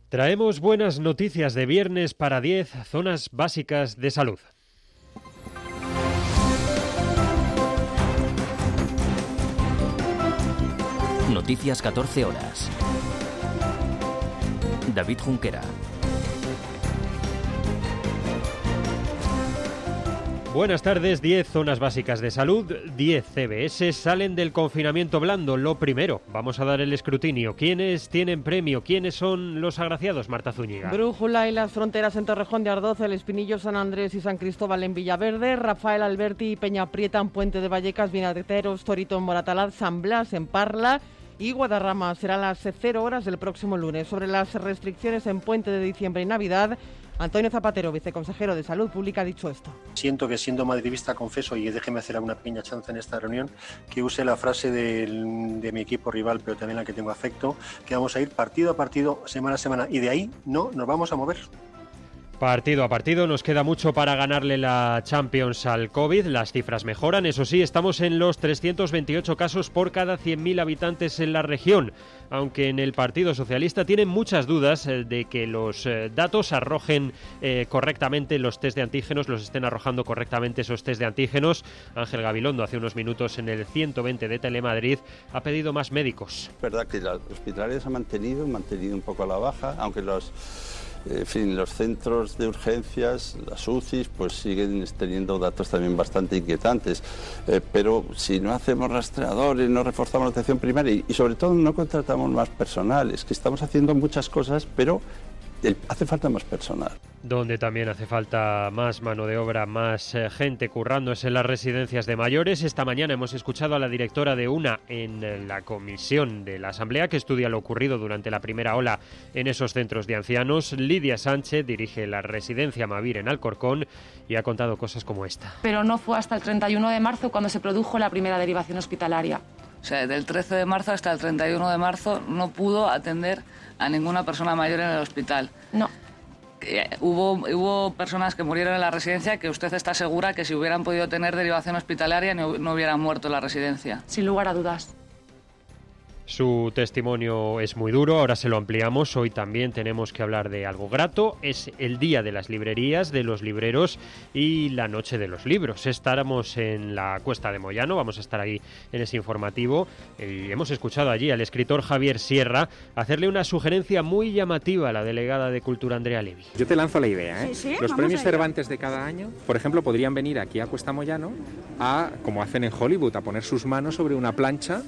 Traemos buenas noticias de viernes para 10 zonas básicas de salud. Noticias 14 horas. David Junquera. Buenas tardes. 10 zonas básicas de salud, 10 CBS salen del confinamiento blando. Lo primero, vamos a dar el escrutinio. ¿Quiénes tienen premio? ¿Quiénes son los agraciados, Marta Zúñiga? Brújula y las fronteras en Torrejón de Ardoz, El Espinillo, San Andrés y San Cristóbal en Villaverde, Rafael Alberti y Peña Prieta en Puente de Vallecas, Vinateros, Torito en Moratalaz, San Blas en Parla y Guadarrama. Será a las 0 horas del próximo lunes. Sobre las restricciones en Puente de Diciembre y Navidad, Antonio Zapatero, viceconsejero de Salud Pública, ha dicho esto. Siento que siendo madridista confeso, y déjeme hacer alguna pequeña chanza en esta reunión, que use la frase de mi equipo rival, pero también la que tengo afecto, que vamos a ir partido a partido, semana a semana, y de ahí no nos vamos a mover. Partido a partido, nos queda mucho para ganarle la Champions al COVID, las cifras mejoran, eso sí, estamos en los 328 casos por cada 100.000 habitantes en la región, aunque en el Partido Socialista tienen muchas dudas de que los datos arrojen correctamente los test de antígenos, los estén arrojando correctamente esos test de antígenos. Ángel Gabilondo hace unos minutos en el 120 de Telemadrid ha pedido más médicos. Es verdad que los hospitales han mantenido un poco a la baja, aunque los centros de urgencias, las UCIs, pues siguen teniendo datos también bastante inquietantes. Pero si no hacemos rastreadores, no reforzamos la atención primaria y sobre todo no contratamos más personal, es que estamos haciendo muchas cosas, pero hace falta más personal. Donde también hace falta más mano de obra, más gente currando es en las residencias de mayores. Esta mañana hemos escuchado a la directora de una en la comisión de la Asamblea que estudia lo ocurrido durante la primera ola en esos centros de ancianos. Lidia Sánchez dirige la residencia Mavir en Alcorcón y ha contado cosas como esta. Pero no fue hasta el 31 de marzo cuando se produjo la primera derivación hospitalaria. O sea, del 13 de marzo hasta el 31 de marzo no pudo atender a ninguna persona mayor en el hospital. No. Hubo personas que murieron en la residencia que usted está segura que si hubieran podido tener derivación hospitalaria no hubieran muerto en la residencia. Sin lugar a dudas. Su testimonio es muy duro, ahora se lo ampliamos. Hoy también tenemos que hablar de algo grato. Es el día de las librerías, de los libreros y la noche de los libros. Estaremos en la Cuesta de Moyano, vamos a estar ahí en ese informativo. Y hemos escuchado allí al escritor Javier Sierra hacerle una sugerencia muy llamativa a la delegada de Cultura Andrea Levy. Yo te lanzo la idea, ¿eh? Sí, los premios Cervantes de cada año, por ejemplo, podrían venir aquí a Cuesta Moyano como hacen en Hollywood, a poner sus manos sobre una plancha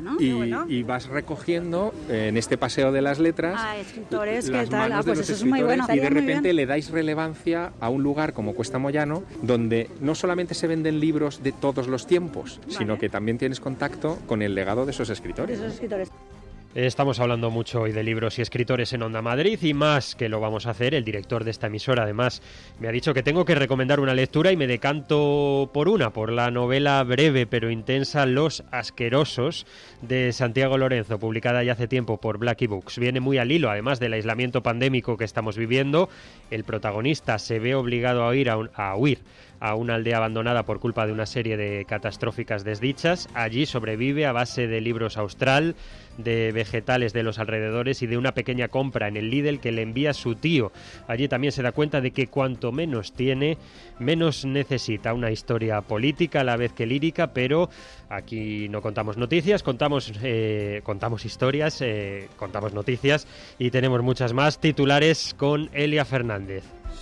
y vas recogiendo en este paseo de las letras escritores, las ¿qué tal? manos de Pues los eso es muy bueno. y de repente le dais relevancia a un lugar como Cuesta Moyano, donde no solamente se venden libros de todos los tiempos, sino que también tienes contacto con el legado de esos escritores. Estamos hablando mucho hoy de libros y escritores en Onda Madrid y más que lo vamos a hacer. El director de esta emisora además me ha dicho que tengo que recomendar una lectura y me decanto por la novela breve pero intensa Los Asquerosos de Santiago Lorenzo, publicada ya hace tiempo por Blackie Books. Viene muy al hilo además del aislamiento pandémico que estamos viviendo. El protagonista se ve obligado a huir a una aldea abandonada por culpa de una serie de catastróficas desdichas. Allí sobrevive a base de libros Austral, de vegetales de los alrededores y de una pequeña compra en el Lidl que le envía su tío. Allí también se da cuenta de que cuanto menos tiene, menos necesita. Una historia política a la vez que lírica, pero aquí no contamos noticias, contamos historias, contamos noticias y tenemos muchas más. Titulares con Elia Fernández.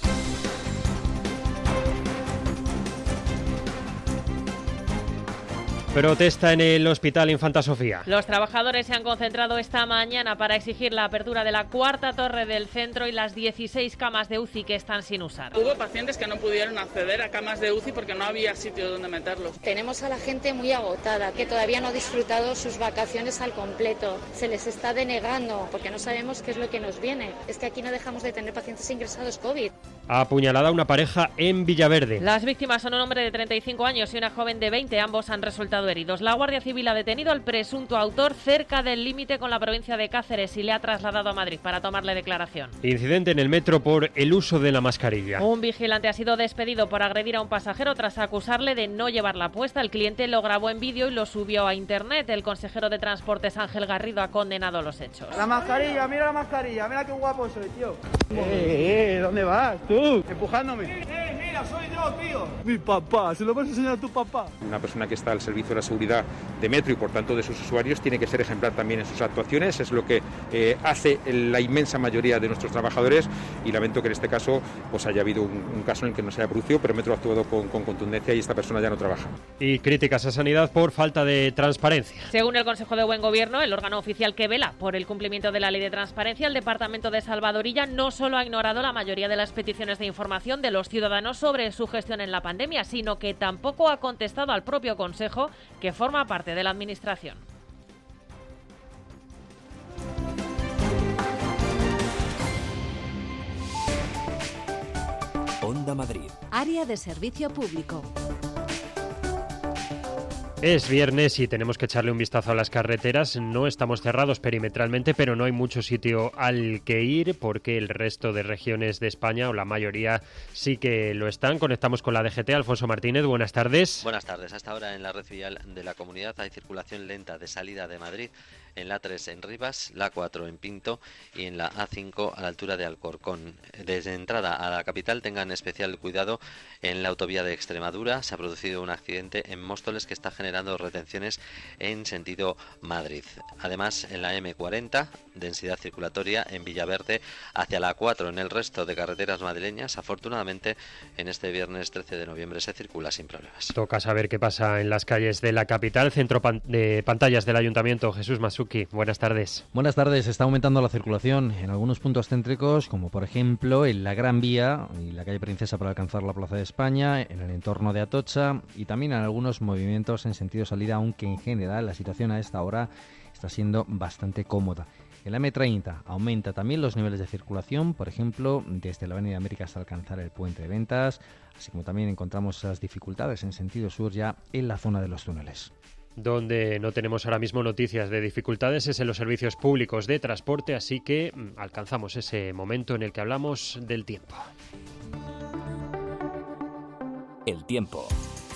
Protesta en el Hospital Infanta Sofía. Los trabajadores se han concentrado esta mañana para exigir la apertura de la cuarta torre del centro y las 16 camas de UCI que están sin usar. Hubo pacientes que no pudieron acceder a camas de UCI porque no había sitio donde meterlos. Tenemos a la gente muy agotada, que todavía no ha disfrutado sus vacaciones al completo. Se les está denegando porque no sabemos qué es lo que nos viene. Es que aquí no dejamos de tener pacientes ingresados COVID. Ha apuñalado a una pareja en Villaverde. Las víctimas son un hombre de 35 años y una joven de 20. Ambos han resultado heridos. La Guardia Civil ha detenido al presunto autor cerca del límite con la provincia de Cáceres y le ha trasladado a Madrid para tomarle declaración. Incidente en el metro por el uso de la mascarilla. Un vigilante ha sido despedido por agredir a un pasajero tras acusarle de no llevarla puesta. El cliente lo grabó en vídeo y lo subió a internet. El consejero de Transportes, Ángel Garrido, ha condenado los hechos. La mascarilla, mira qué guapo soy, tío. ¿Dónde vas tú? Empujándome. Mira, soy yo, tío. Mi papá, se lo vas a enseñar a tu papá. Una persona que está al servicio de la seguridad de Metro y por tanto de sus usuarios tiene que ser ejemplar también en sus actuaciones. Es lo que hace la inmensa mayoría de nuestros trabajadores y lamento que en este caso pues haya habido un caso en el que no se haya producido, pero Metro ha actuado con contundencia y esta persona ya no trabaja. Y críticas a Sanidad por falta de transparencia. Según el Consejo de Buen Gobierno, el órgano oficial que vela por el cumplimiento de la Ley de Transparencia, el Departamento de Salvadorilla no solo ha ignorado la mayoría de las peticiones de información de los ciudadanos sobre su gestión en la pandemia, sino que tampoco ha contestado al propio Consejo, que forma parte de la Administración. Onda Madrid. Área de servicio público. Es viernes y tenemos que echarle un vistazo a las carreteras. No estamos cerrados perimetralmente, pero no hay mucho sitio al que ir porque el resto de regiones de España, o la mayoría, sí que lo están. Conectamos con la DGT. Alfonso Martínez, buenas tardes. Buenas tardes. Hasta ahora en la red vial de la comunidad hay circulación lenta de salida de Madrid en la A3 en Rivas, la A4 en Pinto y en la A5 a la altura de Alcorcón. Desde entrada a la capital tengan especial cuidado en la autovía de Extremadura. Se ha producido un accidente en Móstoles que está generando retenciones en sentido Madrid. Además, en la M40, densidad circulatoria en Villaverde hacia la A4. En el resto de carreteras madrileñas, afortunadamente, en este viernes 13 de noviembre se circula sin problemas. Toca saber qué pasa en las calles de la capital. Centro de pantallas del Ayuntamiento, Jesús Masuki. Buenas tardes. Buenas tardes. Está aumentando la circulación en algunos puntos céntricos, como por ejemplo en la Gran Vía y la calle Princesa para alcanzar la Plaza de España, en el entorno de Atocha y también en algunos movimientos en sentido salida, aunque en general la situación a esta hora está siendo bastante cómoda. En la M30 aumenta también los niveles de circulación, por ejemplo, desde la Avenida América hasta alcanzar el Puente de Ventas, así como también encontramos esas dificultades en sentido sur ya en la zona de los túneles. Donde no tenemos ahora mismo noticias de dificultades es en los servicios públicos de transporte, así que alcanzamos ese momento en el que hablamos del tiempo. El tiempo.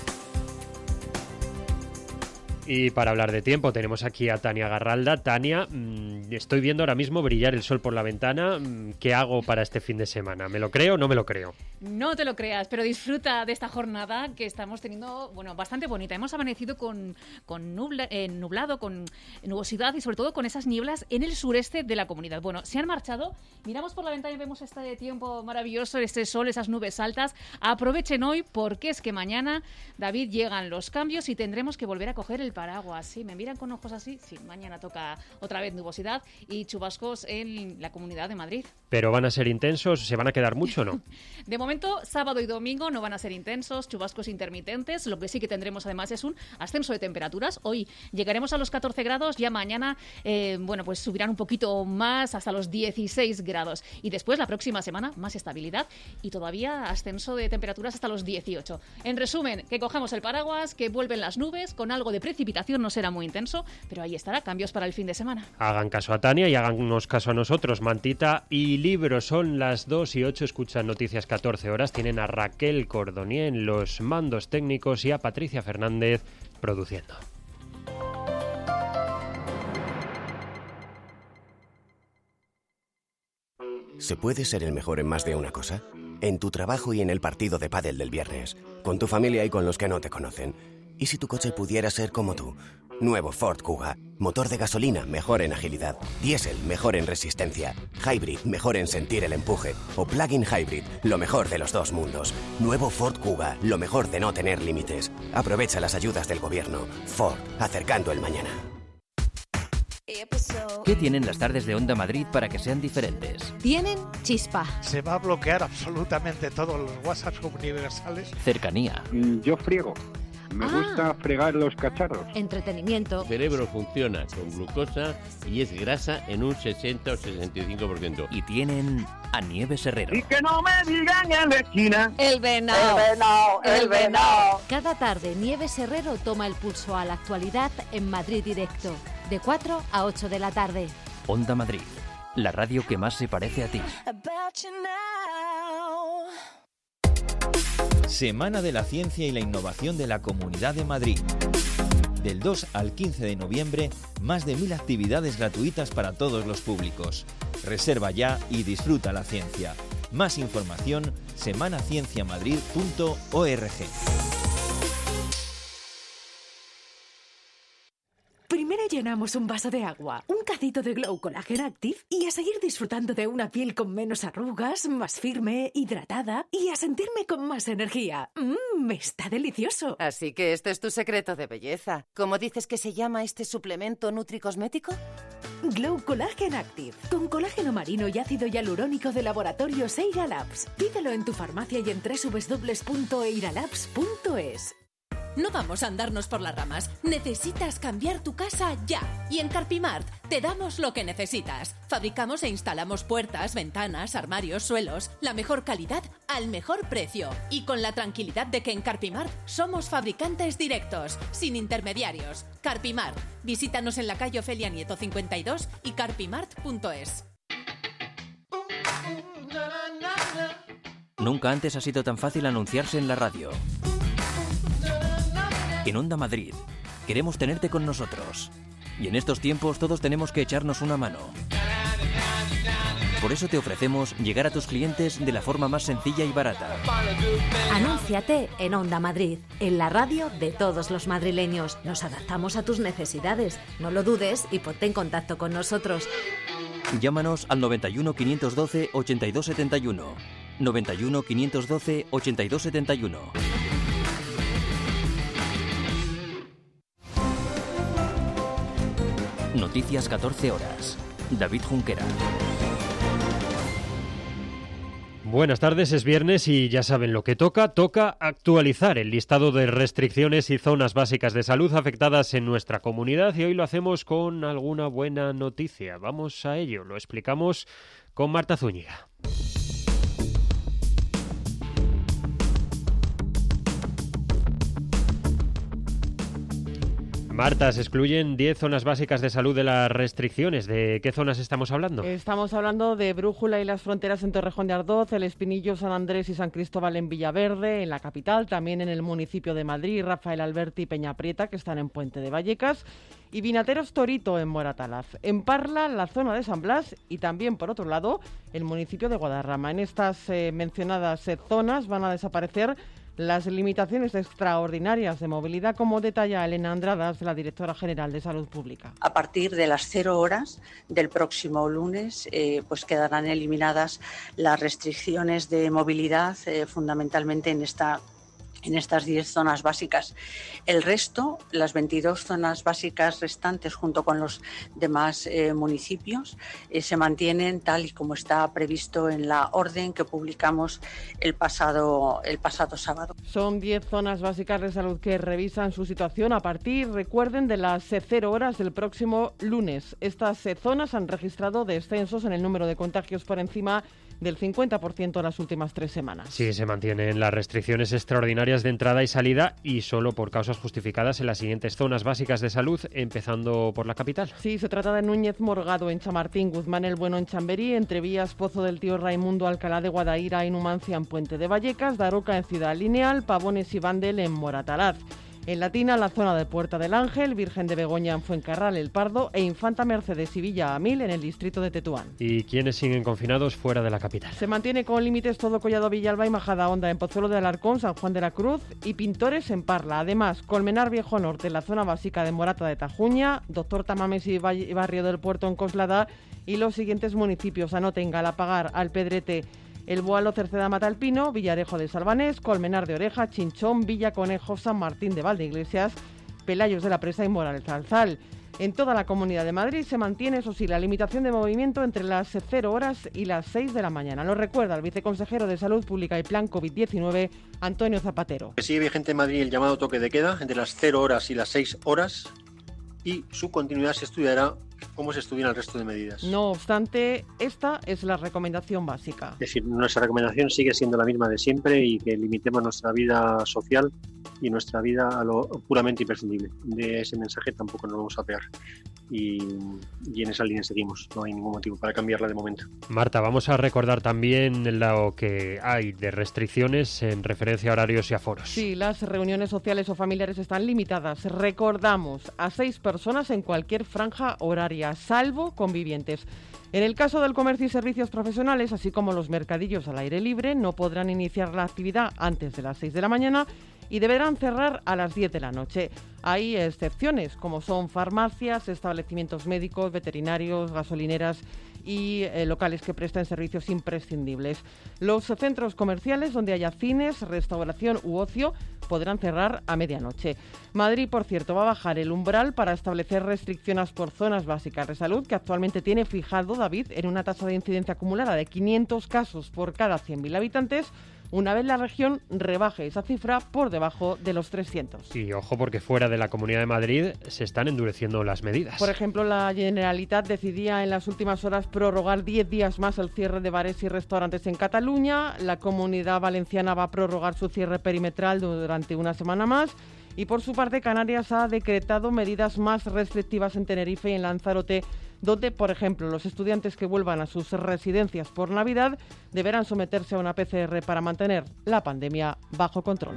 Y para hablar de tiempo tenemos aquí a Tania Garralda. Tania, estoy viendo ahora mismo brillar el sol por la ventana. ¿Qué hago para este fin de semana? ¿Me lo creo o no me lo creo? No te lo creas, pero disfruta de esta jornada que estamos teniendo, bastante bonita. Hemos amanecido con nublado, con nubosidad y sobre todo con esas nieblas en el sureste de la comunidad. Bueno, se han marchado. Miramos por la ventana y vemos este tiempo maravilloso, este sol, esas nubes altas. Aprovechen hoy porque es que mañana, David, llegan los cambios y tendremos que volver a coger el paraguas. Sí, me miran con ojos así. Sí, mañana toca otra vez nubosidad y chubascos en la Comunidad de Madrid. ¿Pero van a ser intensos? ¿Se van a quedar mucho o no? De momento, sábado y domingo no van a ser intensos, chubascos intermitentes. Lo que sí que tendremos además es un ascenso de temperaturas. Hoy llegaremos a los 14 grados, ya mañana pues subirán un poquito más hasta los 16 grados. Y después, la próxima semana, más estabilidad y todavía ascenso de temperaturas hasta los 18. En resumen, que cojamos el paraguas, que vuelven las nubes, con algo de precipitación, no será muy intenso, pero ahí estará, cambios para el fin de semana. Hagan caso a Tania y háganos caso a nosotros. Mantita y libros, son las 2:08, escuchan Noticias 14 horas. Tienen a Raquel Cordonier en los mandos técnicos y a Patricia Fernández produciendo. ¿Se puede ser el mejor en más de una cosa? En tu trabajo y en el partido de pádel del viernes, con tu familia y con los que no te conocen. ¿Y si tu coche pudiera ser como tú? Nuevo Ford Kuga. Motor de gasolina, mejor en agilidad. Diésel, mejor en resistencia. Hybrid, mejor en sentir el empuje. O plug-in hybrid, lo mejor de los dos mundos. Nuevo Ford Kuga, lo mejor de no tener límites. Aprovecha las ayudas del gobierno. Ford, acercando el mañana. ¿Qué tienen las tardes de Onda Madrid para que sean diferentes? Tienen chispa. Se va a bloquear absolutamente todos los WhatsApp universales. Cercanía. Yo friego. Me gusta fregar los cacharros. Entretenimiento. El cerebro funciona con glucosa y es grasa en un 60 o 65%. Y tienen a Nieves Herrero. Y que no me digan en la esquina. El venado. El venado, el venado. Cada tarde Nieves Herrero toma el pulso a la actualidad en Madrid Directo, de 4 a 8 de la tarde. Onda Madrid, la radio que más se parece a ti. Semana de la Ciencia y la Innovación de la Comunidad de Madrid. Del 2 al 15 de noviembre, más de 1000 actividades gratuitas para todos los públicos. Reserva ya y disfruta la ciencia. Más información, semanacienciamadrid.org. Primero llenamos un vaso de agua, un cacito de Glow Collagen Active y a seguir disfrutando de una piel con menos arrugas, más firme, hidratada y a sentirme con más energía. Está delicioso. Así que este es tu secreto de belleza. ¿Cómo dices que se llama este suplemento nutricosmético? Glow Collagen Active, con colágeno marino y ácido hialurónico de Laboratorios Eira Labs. Pídelo en tu farmacia y en www.eiralabs.es. No vamos a andarnos por las ramas. Necesitas cambiar tu casa ya. Y en Carpimart te damos lo que necesitas. Fabricamos e instalamos puertas, ventanas, armarios, suelos. La mejor calidad al mejor precio. Y con la tranquilidad de que en Carpimart somos fabricantes directos, sin intermediarios. Carpimart. Visítanos en la calle Ofelia Nieto 52 y carpimart.es. Nunca antes ha sido tan fácil anunciarse en la radio. En Onda Madrid, queremos tenerte con nosotros. Y en estos tiempos todos tenemos que echarnos una mano. Por eso te ofrecemos llegar a tus clientes de la forma más sencilla y barata. Anúnciate en Onda Madrid, en la radio de todos los madrileños. Nos adaptamos a tus necesidades. No lo dudes y ponte en contacto con nosotros. Llámanos al 91 512 8271. 91 512 8271. Noticias 14 horas. David Junquera. Buenas tardes, es viernes y ya saben lo que toca. Toca actualizar el listado de restricciones y zonas básicas de salud afectadas en nuestra comunidad y hoy lo hacemos con alguna buena noticia. Vamos a ello, lo explicamos con Marta Zúñiga. Marta, se excluyen 10 zonas básicas de salud de las restricciones. ¿De qué zonas estamos hablando? Estamos hablando de Brújula y las Fronteras en Torrejón de Ardoz, El Espinillo, San Andrés y San Cristóbal en Villaverde, en la capital, también en el municipio de Madrid, Rafael Alberti y Peñaprieta, que están en Puente de Vallecas, y Vinateros Torito en Moratalaz. En Parla, la zona de San Blas y también, por otro lado, el municipio de Guadarrama. En estas mencionadas zonas van a desaparecer las limitaciones extraordinarias de movilidad, como detalla Elena Andradas, la directora general de Salud Pública. A partir de las 0 horas del próximo lunes, pues quedarán eliminadas las restricciones de movilidad, fundamentalmente en estas 10 zonas básicas. El resto, las 22 zonas básicas restantes, junto con los demás municipios, se mantienen tal y como está previsto en la orden que publicamos el pasado sábado. Son 10 zonas básicas de salud que revisan su situación a partir, recuerden, de las 0 horas del próximo lunes. Estas zonas han registrado descensos en el número de contagios por encima del 50% en las últimas 3 semanas. Sí, se mantienen las restricciones extraordinarias de entrada y salida y solo por causas justificadas en las siguientes zonas básicas de salud, empezando por la capital. Sí, se trata de Núñez Morgado en Chamartín, Guzmán el Bueno en Chamberí, Entrevías, Pozo del Tío Raimundo, Alcalá de Guadaira y Numancia en Puente de Vallecas, Daroca en Ciudad Lineal, Pavones y Bandel en Moratalaz. En Latina, la zona de Puerta del Ángel, Virgen de Begoña en Fuencarral, El Pardo e Infanta Mercedes y Villa Amil en el distrito de Tetuán. ¿Y quiénes siguen confinados fuera de la capital? Se mantiene con límites todo Collado Villalba y Majadahonda en Pozuelo de Alarcón, San Juan de la Cruz y Pintores en Parla. Además, Colmenar Viejo Norte en la zona básica de Morata de Tajuña, Doctor Tamames y Barrio del Puerto en Coslada y los siguientes municipios: anoten: Galapagar, Alpedrete, El Boalo, Cerceda, Matalpino, Villarejo de Salvanés, Colmenar de Oreja, Chinchón, Villa Conejo, San Martín de Valdeiglesias, Pelayos de la Presa y Moralzarzal. En toda la Comunidad de Madrid se mantiene, eso sí, la limitación de movimiento entre las 0 horas y las 6 de la mañana. Lo recuerda el viceconsejero de Salud Pública y Plan COVID-19, Antonio Zapatero. Sigue vigente en Madrid el llamado toque de queda entre las 0 horas y las 6 horas y su continuidad se estudiará como se estudian el resto de medidas. No obstante, esta es la recomendación básica. Es decir, nuestra recomendación sigue siendo la misma de siempre y que limitemos nuestra vida social y nuestra vida a lo puramente imprescindible. De ese mensaje tampoco nos vamos a apear y en esa línea seguimos. No hay ningún motivo para cambiarla de momento. Marta, vamos a recordar también lo que hay de restricciones en referencia a horarios y aforos. Sí, las reuniones sociales o familiares están limitadas. Recordamos, a 6 personas en cualquier franja horaria, salvo convivientes. En el caso del comercio y servicios profesionales, así como los mercadillos al aire libre, no podrán iniciar la actividad antes de las 6 de la mañana y deberán cerrar a las 10 de la noche. Hay excepciones, como son farmacias, establecimientos médicos, veterinarios, gasolineras y locales que presten servicios imprescindibles. Los centros comerciales donde haya cines, restauración u ocio podrán cerrar a medianoche. Madrid, por cierto, va a bajar el umbral para establecer restricciones por zonas básicas de salud, que actualmente tiene fijado, David, en una tasa de incidencia acumulada de 500 casos por cada 100.000 habitantes, una vez la región rebaje esa cifra por debajo de los 300. Y ojo, porque fuera de la Comunidad de Madrid se están endureciendo las medidas. Por ejemplo, la Generalitat decidía en las últimas horas prorrogar 10 días más el cierre de bares y restaurantes en Cataluña. La Comunidad Valenciana va a prorrogar su cierre perimetral durante una semana más. Y por su parte, Canarias ha decretado medidas más restrictivas en Tenerife y en Lanzarote, donde, por ejemplo, los estudiantes que vuelvan a sus residencias por Navidad deberán someterse a una PCR para mantener la pandemia bajo control.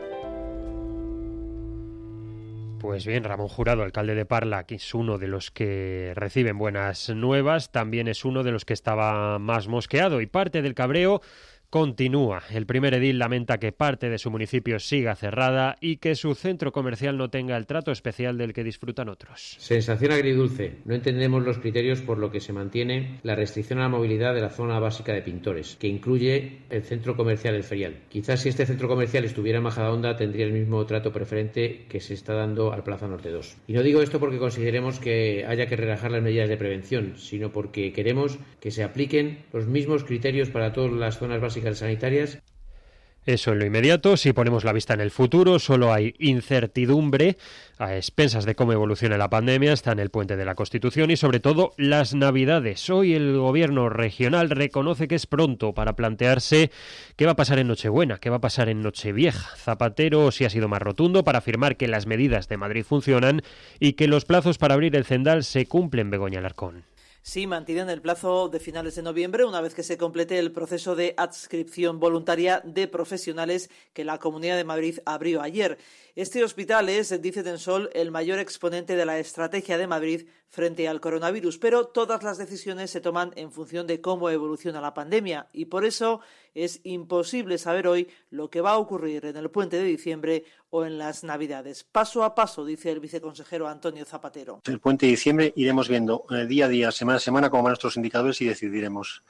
Pues bien, Ramón Jurado, alcalde de Parla, que es uno de los que reciben buenas nuevas, también es uno de los que estaba más mosqueado y parte del cabreo continúa. El primer edil lamenta que parte de su municipio siga cerrada y que su centro comercial no tenga el trato especial del que disfrutan otros. Sensación agridulce. No entendemos los criterios por lo que se mantiene la restricción a la movilidad de la zona básica de Pintores, que incluye el centro comercial El Ferial. Quizás si este centro comercial estuviera en Majadahonda tendría el mismo trato preferente que se está dando al Plaza Norte 2. Y no digo esto porque consideremos que haya que relajar las medidas de prevención, sino porque queremos que se apliquen los mismos criterios para todas las zonas básicas sanitarias. Eso en lo inmediato. Si ponemos la vista en el futuro, solo hay incertidumbre a expensas de cómo evoluciona la pandemia. Está en el puente de la Constitución y sobre todo las Navidades. Hoy el gobierno regional reconoce que es pronto para plantearse qué va a pasar en Nochebuena, qué va a pasar en Nochevieja. Zapatero sí ha sido más rotundo para afirmar que las medidas de Madrid funcionan y que los plazos para abrir el Cendal se cumplen. Begoña Alarcón. Sí, mantienen el plazo de finales de noviembre, una vez que se complete el proceso de adscripción voluntaria de profesionales que la Comunidad de Madrid abrió ayer. Este hospital es, dice Tensol, el mayor exponente de la estrategia de Madrid frente al coronavirus, pero todas las decisiones se toman en función de cómo evoluciona la pandemia y por eso es imposible saber hoy lo que va a ocurrir en el puente de diciembre o en las Navidades. Paso a paso, dice el viceconsejero Antonio Zapatero. El puente de diciembre iremos viendo día a día, semana a semana, cómo van nuestros indicadores y decidiremos.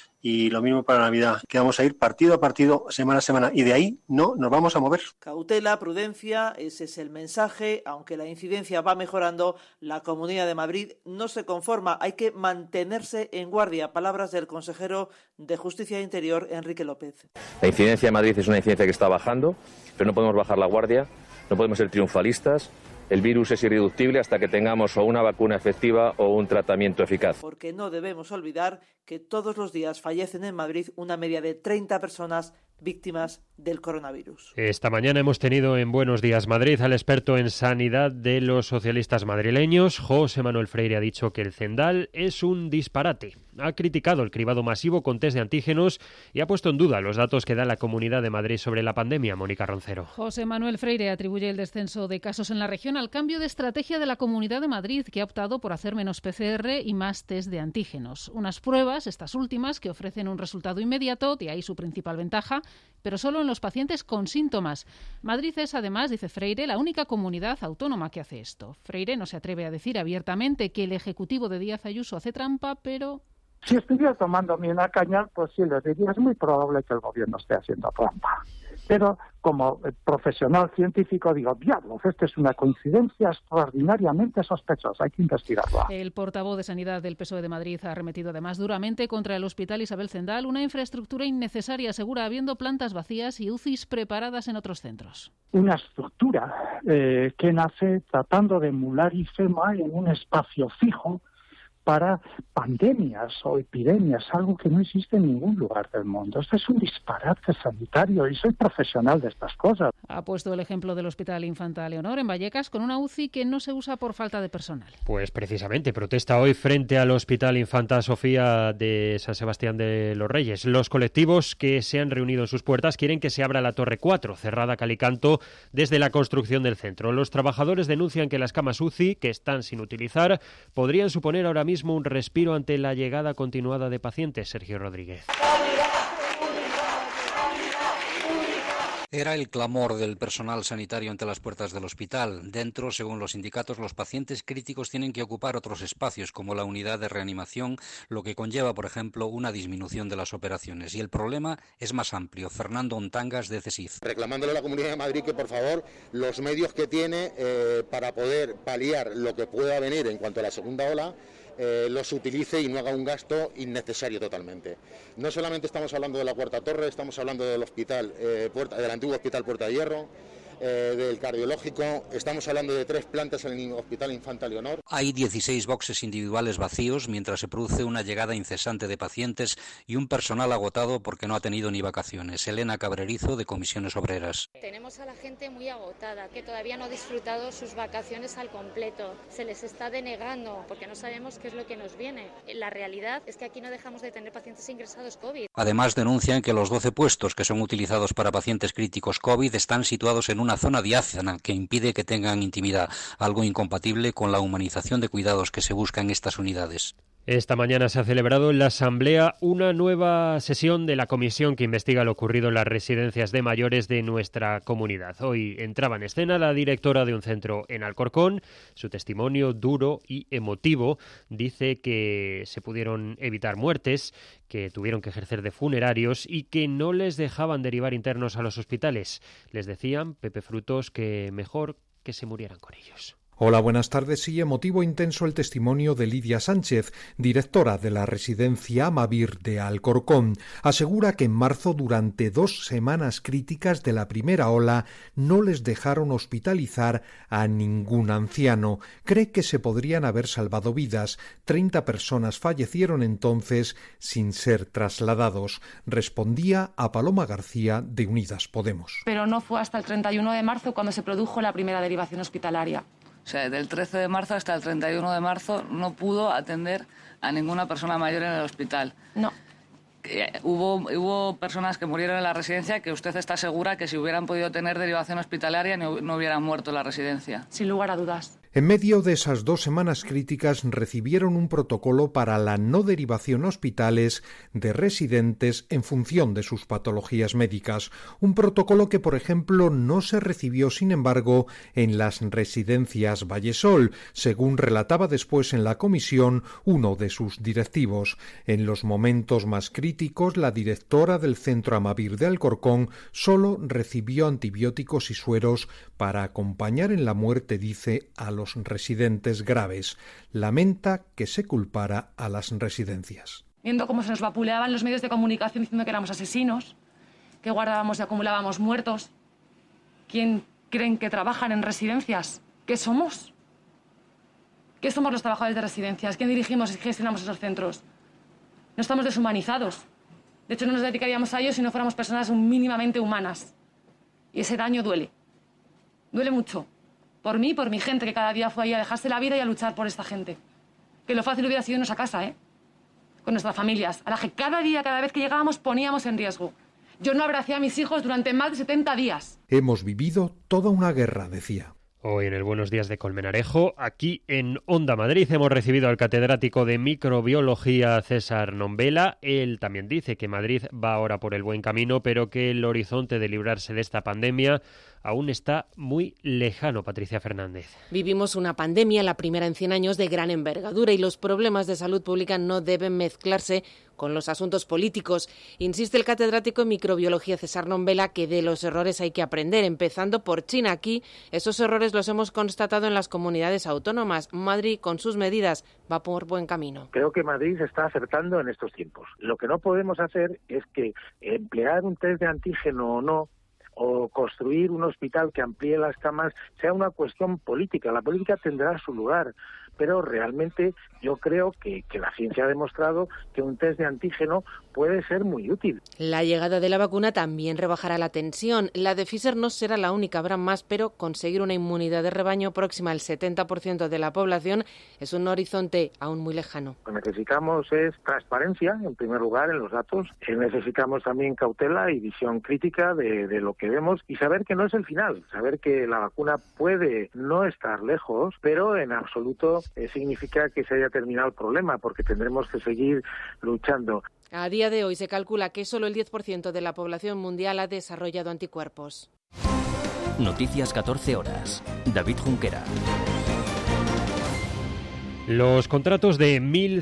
Y lo mismo para Navidad, que vamos a ir partido a partido, semana a semana, y de ahí no nos vamos a mover. Cautela, prudencia, ese es el mensaje. Aunque la incidencia va mejorando, la Comunidad de Madrid no se conforma. Hay que mantenerse en guardia. Palabras del consejero de Justicia e Interior, Enrique López. La incidencia en Madrid es una incidencia que está bajando, pero no podemos bajar la guardia, no podemos ser triunfalistas. El virus es irreductible hasta que tengamos o una vacuna efectiva o un tratamiento eficaz. Porque no debemos olvidar que todos los días fallecen en Madrid una media de 30 personas víctimas del coronavirus. Esta mañana hemos tenido en Buenos Días Madrid al experto en sanidad de los socialistas madrileños. José Manuel Freire ha dicho que el Cendal es un disparate. Ha criticado el cribado masivo con test de antígenos y ha puesto en duda los datos que da la Comunidad de Madrid sobre la pandemia. Mónica Roncero. José Manuel Freire atribuye el descenso de casos en la región al cambio de estrategia de la Comunidad de Madrid, que ha optado por hacer menos PCR y más test de antígenos. Unas pruebas, estas últimas, que ofrecen un resultado inmediato, de ahí su principal ventaja, pero solo en los pacientes con síntomas. Madrid es, además, dice Freire, la única comunidad autónoma que hace esto. Freire no se atreve a decir abiertamente que el Ejecutivo de Díaz Ayuso hace trampa, pero... Si estuviera tomándome una caña, pues sí les diría, es muy probable que el gobierno esté haciendo trampa. Pero como profesional científico digo, diablos, esta es una coincidencia extraordinariamente sospechosa, hay que investigarla. El portavoz de Sanidad del PSOE de Madrid ha arremetido además duramente contra el Hospital Isabel Zendal, una infraestructura innecesaria, asegura, habiendo plantas vacías y UCIs preparadas en otros centros. Una estructura que nace tratando de emular IFEMA en un espacio fijo para pandemias o epidemias, algo que no existe en ningún lugar del mundo. Esto es un disparate sanitario y soy profesional de estas cosas. Ha puesto el ejemplo del Hospital Infanta Leonor en Vallecas con una UCI que no se usa por falta de personal. Pues precisamente protesta hoy frente al Hospital Infanta Sofía de San Sebastián de los Reyes. Los colectivos que se han reunido en sus puertas quieren que se abra la Torre 4, cerrada a cal y canto desde la construcción del centro. Los trabajadores denuncian que las camas UCI, que están sin utilizar, podrían suponer ahora mismo un respiro ante la llegada continuada de pacientes. Sergio Rodríguez. Era el clamor del personal sanitario ante las puertas del hospital. Dentro, según los sindicatos, los pacientes críticos tienen que ocupar otros espacios, como la unidad de reanimación, lo que conlleva, por ejemplo, una disminución de las operaciones. Y el problema es más amplio. Fernando Ontangas, de CESIF. Reclamándole a la Comunidad de Madrid que, por favor, los medios que tiene para poder paliar lo que pueda venir en cuanto a la segunda ola, los utilice y no haga un gasto innecesario totalmente. No solamente estamos hablando de la Cuarta Torre, estamos hablando del hospital, del antiguo Hospital Puerta de Hierro, del cardiológico, estamos hablando de 3 plantas en el Hospital Infanta Leonor. Hay 16 boxes individuales vacíos mientras se produce una llegada incesante de pacientes y un personal agotado porque no ha tenido ni vacaciones. Elena Cabrerizo, de Comisiones Obreras. Tenemos a la gente muy agotada, que todavía no ha disfrutado sus vacaciones al completo. Se les está denegando porque no sabemos qué es lo que nos viene. La realidad es que aquí no dejamos de tener pacientes ingresados COVID. Además, denuncian que los 12 puestos que son utilizados para pacientes críticos COVID están situados en una zona diáfana que impide que tengan intimidad, algo incompatible con la humanización de cuidados que se busca en estas unidades. Esta mañana se ha celebrado en la Asamblea una nueva sesión de la comisión que investiga lo ocurrido en las residencias de mayores de nuestra comunidad. Hoy entraba en escena la directora de un centro en Alcorcón. Su testimonio duro y emotivo dice que se pudieron evitar muertes, que tuvieron que ejercer de funerarios y que no les dejaban derivar internos a los hospitales. Les decían, Pepe Frutos, que mejor que se murieran con ellos. Hola, buenas tardes. Sí, emotivo intenso el testimonio de Lidia Sánchez, directora de la residencia Amavir de Alcorcón. Asegura que en marzo, durante 2 semanas críticas de la primera ola, no les dejaron hospitalizar a ningún anciano. Cree que se podrían haber salvado vidas. 30 personas fallecieron entonces sin ser trasladados. Respondía a Paloma García, de Unidas Podemos. Pero no fue hasta el 31 de marzo cuando se produjo la primera derivación hospitalaria. O sea, del 13 de marzo hasta el 31 de marzo no pudo atender a ninguna persona mayor en el hospital. No. Hubo personas que murieron en la residencia que usted está segura que si hubieran podido tener derivación hospitalaria no hubieran muerto en la residencia. Sin lugar a dudas. En medio de esas 2 semanas críticas recibieron un protocolo para la no derivación a hospitales de residentes en función de sus patologías médicas. Un protocolo que, por ejemplo, no se recibió, sin embargo, en las residencias Vallesol, según relataba después en la comisión uno de sus directivos. En los momentos más críticos, la directora del centro Amavir de Alcorcón solo recibió antibióticos y sueros para acompañar en la muerte, dice, a los residentes graves. Lamenta que se culpara a las residencias. Viendo cómo se nos vapuleaban los medios de comunicación diciendo que éramos asesinos, que guardábamos y acumulábamos muertos. ¿Quién creen que trabajan en residencias? ¿Qué somos? ¿Qué somos los trabajadores de residencias? ¿Quién dirigimos y gestionamos esos centros? No estamos deshumanizados. De hecho, no nos dedicaríamos a ellos si no fuéramos personas mínimamente humanas. Y ese daño duele. Duele mucho. Por mí y por mi gente, que cada día fue ahí a dejarse la vida y a luchar por esta gente. Que lo fácil hubiera sido irnos a casa, con nuestras familias, a la que cada día, cada vez que llegábamos, poníamos en riesgo. Yo no abracé a mis hijos durante más de 70 días. Hemos vivido toda una guerra, decía. Hoy en el Buenos Días de Colmenarejo, aquí en Onda Madrid, hemos recibido al catedrático de microbiología César Nombela. Él también dice que Madrid va ahora por el buen camino, pero que el horizonte de librarse de esta pandemia aún está muy lejano. Patricia Fernández. Vivimos una pandemia, la primera en 100 años, de gran envergadura, y los problemas de salud pública no deben mezclarse con los asuntos políticos. Insiste el catedrático en microbiología César Nombela que de los errores hay que aprender, empezando por China. Aquí esos errores los hemos constatado en las comunidades autónomas. Madrid, con sus medidas, va por buen camino. Creo que Madrid está acertando en estos tiempos. Lo que no podemos hacer es que emplear un test de antígeno o no, o construir un hospital que amplíe las camas, sea una cuestión política. La política tendrá su lugar, pero realmente yo creo que la ciencia ha demostrado que un test de antígeno puede ser muy útil. La llegada de la vacuna también rebajará la tensión. La de Pfizer no será la única, habrá más, pero conseguir una inmunidad de rebaño próxima al 70% de la población es un horizonte aún muy lejano. Lo que necesitamos es transparencia, en primer lugar, en los datos. Necesitamos también cautela y visión crítica de lo que vemos y saber que no es el final, saber que la vacuna puede no estar lejos, pero en absoluto significa que se haya terminado el problema, porque tendremos que seguir luchando. A día de hoy se calcula que solo el 10% de la población mundial ha desarrollado anticuerpos. Noticias 14 horas. David Junquera. Los contratos de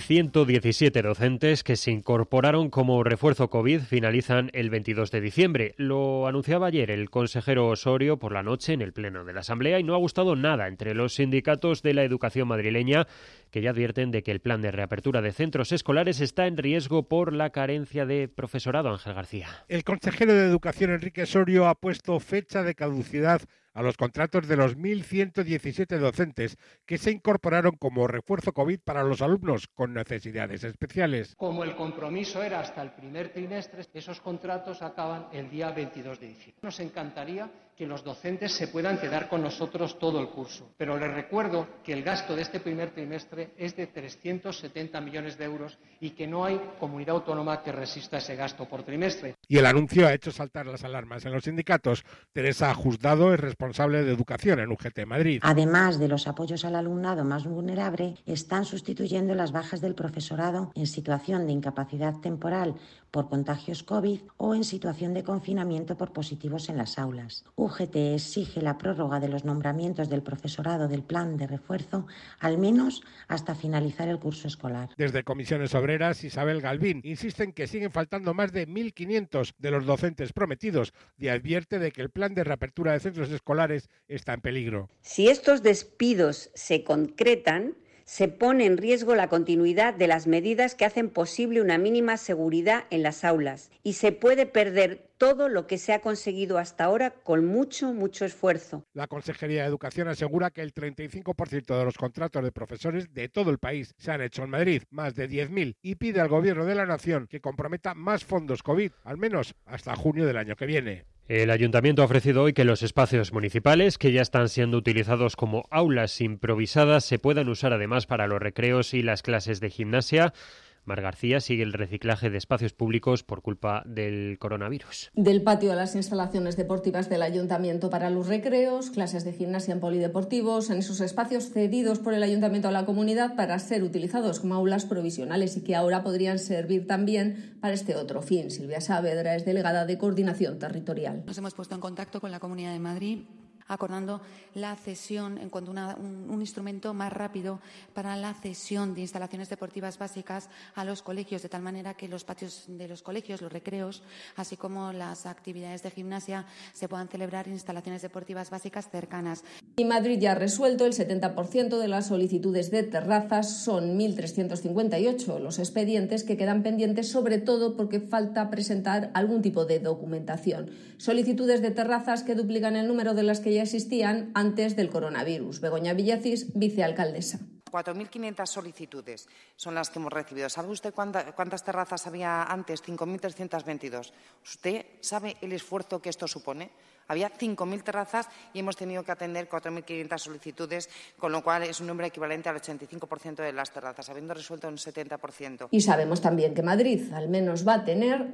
1.117 docentes que se incorporaron como refuerzo COVID finalizan el 22 de diciembre. Lo anunciaba ayer el consejero Osorio por la noche en el Pleno de la Asamblea y no ha gustado nada entre los sindicatos de la educación madrileña, que ya advierten de que el plan de reapertura de centros escolares está en riesgo por la carencia de profesorado. Ángel García. El consejero de Educación, Enrique Osorio, ha puesto fecha de caducidad a los contratos de los 1.117 docentes que se incorporaron como refuerzo COVID para los alumnos con necesidades especiales. Como el compromiso era hasta el primer trimestre, esos contratos acaban el día 22 de diciembre. Nos encantaría que los docentes se puedan quedar con nosotros todo el curso, pero les recuerdo que el gasto de este primer trimestre es de 370 millones de euros y que no hay comunidad autónoma que resista ese gasto por trimestre. Y el anuncio ha hecho saltar las alarmas en los sindicatos. Teresa Ajusdado es responsable de educación en UGT Madrid. Además de los apoyos al alumnado más vulnerable, están sustituyendo las bajas del profesorado en situación de incapacidad temporal por contagios COVID o en situación de confinamiento por positivos en las aulas. UGT exige la prórroga de los nombramientos del profesorado del plan de refuerzo al menos hasta finalizar el curso escolar. Desde Comisiones Obreras, Isabel Galvín insisten que siguen faltando más de 1.500 de los docentes prometidos y advierte de que el plan de reapertura de centros escolares está en peligro. Si estos despidos se concretan, se pone en riesgo la continuidad de las medidas que hacen posible una mínima seguridad en las aulas y se puede perder todo lo que se ha conseguido hasta ahora con mucho esfuerzo. La Consejería de Educación asegura que el 35% de los contratos de profesores de todo el país se han hecho en Madrid, más de 10.000, y pide al Gobierno de la Nación que comprometa más fondos COVID, al menos hasta junio del año que viene. El Ayuntamiento ha ofrecido hoy que los espacios municipales, que ya están siendo utilizados como aulas improvisadas, se puedan usar además para los recreos y las clases de gimnasia. Mar García sigue el reciclaje de espacios públicos por culpa del coronavirus. Del patio a las instalaciones deportivas del Ayuntamiento para los recreos, clases de gimnasia en polideportivos, en esos espacios cedidos por el Ayuntamiento a la comunidad para ser utilizados como aulas provisionales y que ahora podrían servir también para este otro fin. Silvia Saavedra es delegada de Coordinación Territorial. Nos hemos puesto en contacto con la Comunidad de Madrid, acordando la cesión en cuanto a un instrumento más rápido para la cesión de instalaciones deportivas básicas a los colegios, de tal manera que los patios de los colegios, los recreos, así como las actividades de gimnasia, se puedan celebrar en instalaciones deportivas básicas cercanas. Y Madrid ya ha resuelto el 70% de las solicitudes de terrazas, son 1.358 los expedientes que quedan pendientes, sobre todo porque falta presentar algún tipo de documentación. Solicitudes de terrazas que duplican el número de las que ya existían antes del coronavirus. Begoña Villacís, vicealcaldesa. 4.500 solicitudes son las que hemos recibido. ¿Sabe usted cuántas terrazas había antes? 5.322. ¿Usted sabe el esfuerzo que esto supone? Había 5.000 terrazas y hemos tenido que atender 4.500 solicitudes, con lo cual es un número equivalente al 85% de las terrazas, habiendo resuelto un 70%. Y sabemos también que Madrid al menos va a tener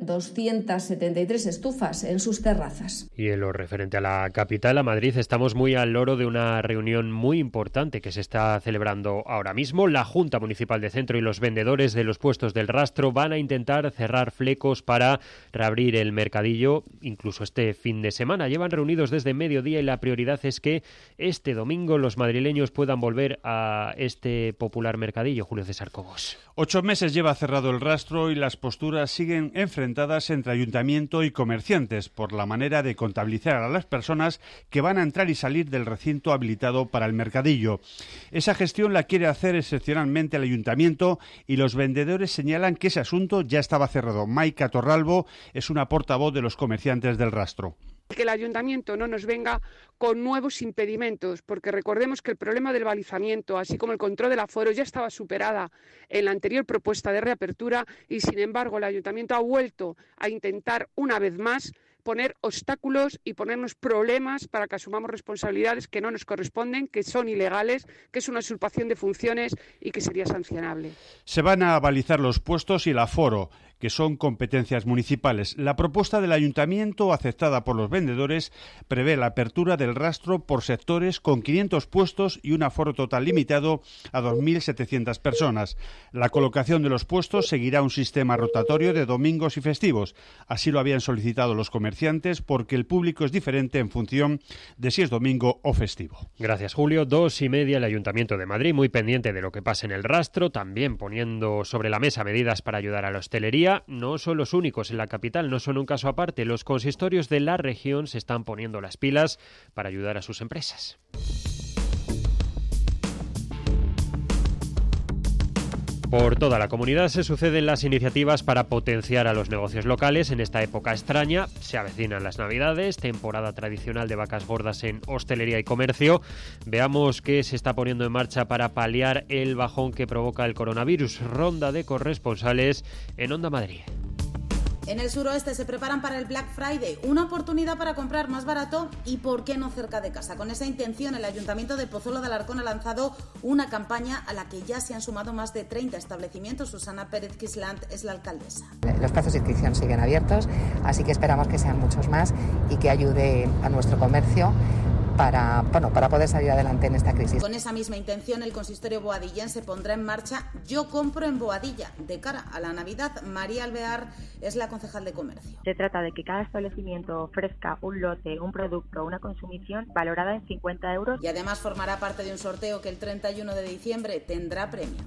273 estufas en sus terrazas. Y en lo referente a la capital, a Madrid, estamos muy al loro de una reunión muy importante que se está celebrando ahora mismo. La Junta Municipal de Centro y los vendedores de los puestos del rastro van a intentar cerrar flecos para reabrir el mercadillo, incluso este fin de semana. Llevan llevan reunidos desde mediodía y la prioridad es que este domingo los madrileños puedan volver a este popular mercadillo. Julio César Cobos. 8 meses lleva cerrado el Rastro y las posturas siguen enfrentadas entre ayuntamiento y comerciantes por la manera de contabilizar a las personas que van a entrar y salir del recinto habilitado para el mercadillo. Esa gestión la quiere hacer excepcionalmente el ayuntamiento y los vendedores señalan que ese asunto ya estaba cerrado. Maica Torralbo es una portavoz de los comerciantes del Rastro. Que el ayuntamiento no nos venga con nuevos impedimentos, porque recordemos que el problema del balizamiento, así como el control del aforo, ya estaba superada en la anterior propuesta de reapertura y, sin embargo, el ayuntamiento ha vuelto a intentar una vez más poner obstáculos y ponernos problemas para que asumamos responsabilidades que no nos corresponden, que son ilegales, que es una usurpación de funciones y que sería sancionable. Se van a balizar los puestos y el aforo, que son competencias municipales. La propuesta del ayuntamiento, aceptada por los vendedores, prevé la apertura del Rastro por sectores con 500 puestos y un aforo total limitado a 2.700 personas. La colocación de los puestos seguirá un sistema rotatorio de domingos y festivos. Así lo habían solicitado los comerciantes porque el público es diferente en función de si es domingo o festivo. Gracias, Julio. 2:30 el Ayuntamiento de Madrid, muy pendiente de lo que pasa en el Rastro, también poniendo sobre la mesa medidas para ayudar a la hostelería. No son los únicos en la capital, no son un caso aparte. Los consistorios de la región se están poniendo las pilas para ayudar a sus empresas. Por toda la comunidad se suceden las iniciativas para potenciar a los negocios locales en esta época extraña. Se avecinan las Navidades, temporada tradicional de vacas gordas en hostelería y comercio. Veamos qué se está poniendo en marcha para paliar el bajón que provoca el coronavirus. Ronda de corresponsales en Onda Madrid. En el suroeste se preparan para el Black Friday, una oportunidad para comprar más barato y, ¿por qué no, cerca de casa? Con esa intención, el Ayuntamiento de Pozuelo de Alarcón ha lanzado una campaña a la que ya se han sumado más de 30 establecimientos. Susana Pérez Quislant es la alcaldesa. Los plazos de inscripción siguen abiertos, así que esperamos que sean muchos más y que ayude a nuestro comercio para poder salir adelante en esta crisis. Con esa misma intención, el consistorio boadillense pondrá en marcha Yo compro en Boadilla. De cara a la Navidad, María Alvear es la concejal de comercio. Se trata de que cada establecimiento ofrezca un lote, un producto, una consumición valorada en 50 euros. Y además formará parte de un sorteo que el 31 de diciembre tendrá premio.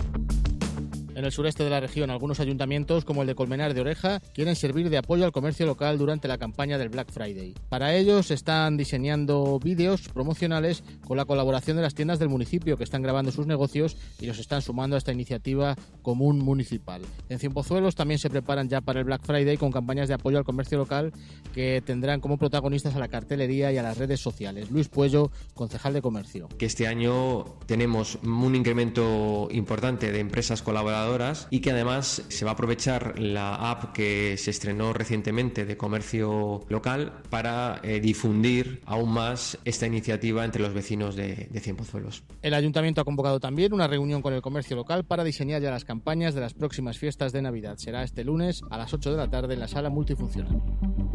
En el sureste de la región, algunos ayuntamientos, como el de Colmenar de Oreja, quieren servir de apoyo al comercio local durante la campaña del Black Friday. Para ellos están diseñando vídeos promocionales con la colaboración de las tiendas del municipio, que están grabando sus negocios y los están sumando a esta iniciativa común municipal. En Cienpozuelos también se preparan ya para el Black Friday con campañas de apoyo al comercio local que tendrán como protagonistas a la cartelería y a las redes sociales. Luis Puello, concejal de comercio. Que este año tenemos un incremento importante de empresas colaboradoras y que además se va a aprovechar la app que se estrenó recientemente de comercio local para difundir aún más esta iniciativa entre los vecinos de Cienpozuelos. El Ayuntamiento ha convocado también una reunión con el comercio local para diseñar ya las campañas de las próximas fiestas de Navidad. Será este lunes a las 8 de la tarde en la sala multifuncional.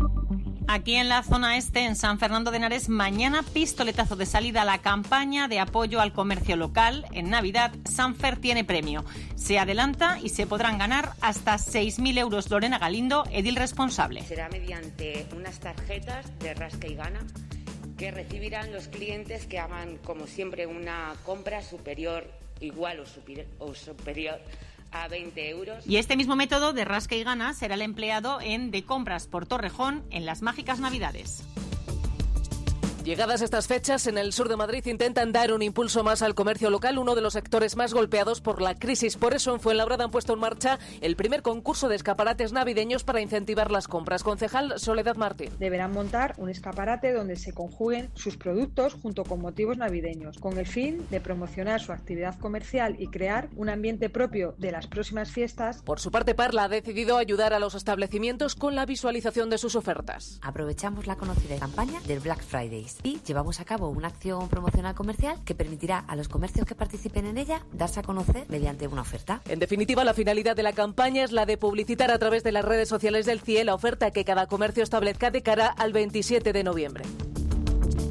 Aquí en la zona este, en San Fernando de Henares, mañana pistoletazo de salida a la campaña de apoyo al comercio local. En Navidad, Sanfer tiene premio. Se adelanta y se podrán ganar hasta 6.000 euros. Lorena Galindo, edil responsable. Será mediante unas tarjetas de rasca y gana que recibirán los clientes que hagan, como siempre, una compra superior, igual o superior a 20 euros. Y este mismo método de rasca y gana será el empleado en De Compras por Torrejón en las mágicas Navidades. Llegadas estas fechas, en el sur de Madrid intentan dar un impulso más al comercio local, uno de los sectores más golpeados por la crisis. Por eso, en Fuenlabrada han puesto en marcha el primer concurso de escaparates navideños para incentivar las compras. Concejal Soledad Martín. Deberán montar un escaparate donde se conjuguen sus productos junto con motivos navideños, con el fin de promocionar su actividad comercial y crear un ambiente propio de las próximas fiestas. Por su parte, Parla ha decidido ayudar a los establecimientos con la visualización de sus ofertas. Aprovechamos la conocida campaña del Black Friday y llevamos a cabo una acción promocional comercial que permitirá a los comercios que participen en ella darse a conocer mediante una oferta. En definitiva, la finalidad de la campaña es la de publicitar a través de las redes sociales del CIE la oferta que cada comercio establezca de cara al 27 de noviembre.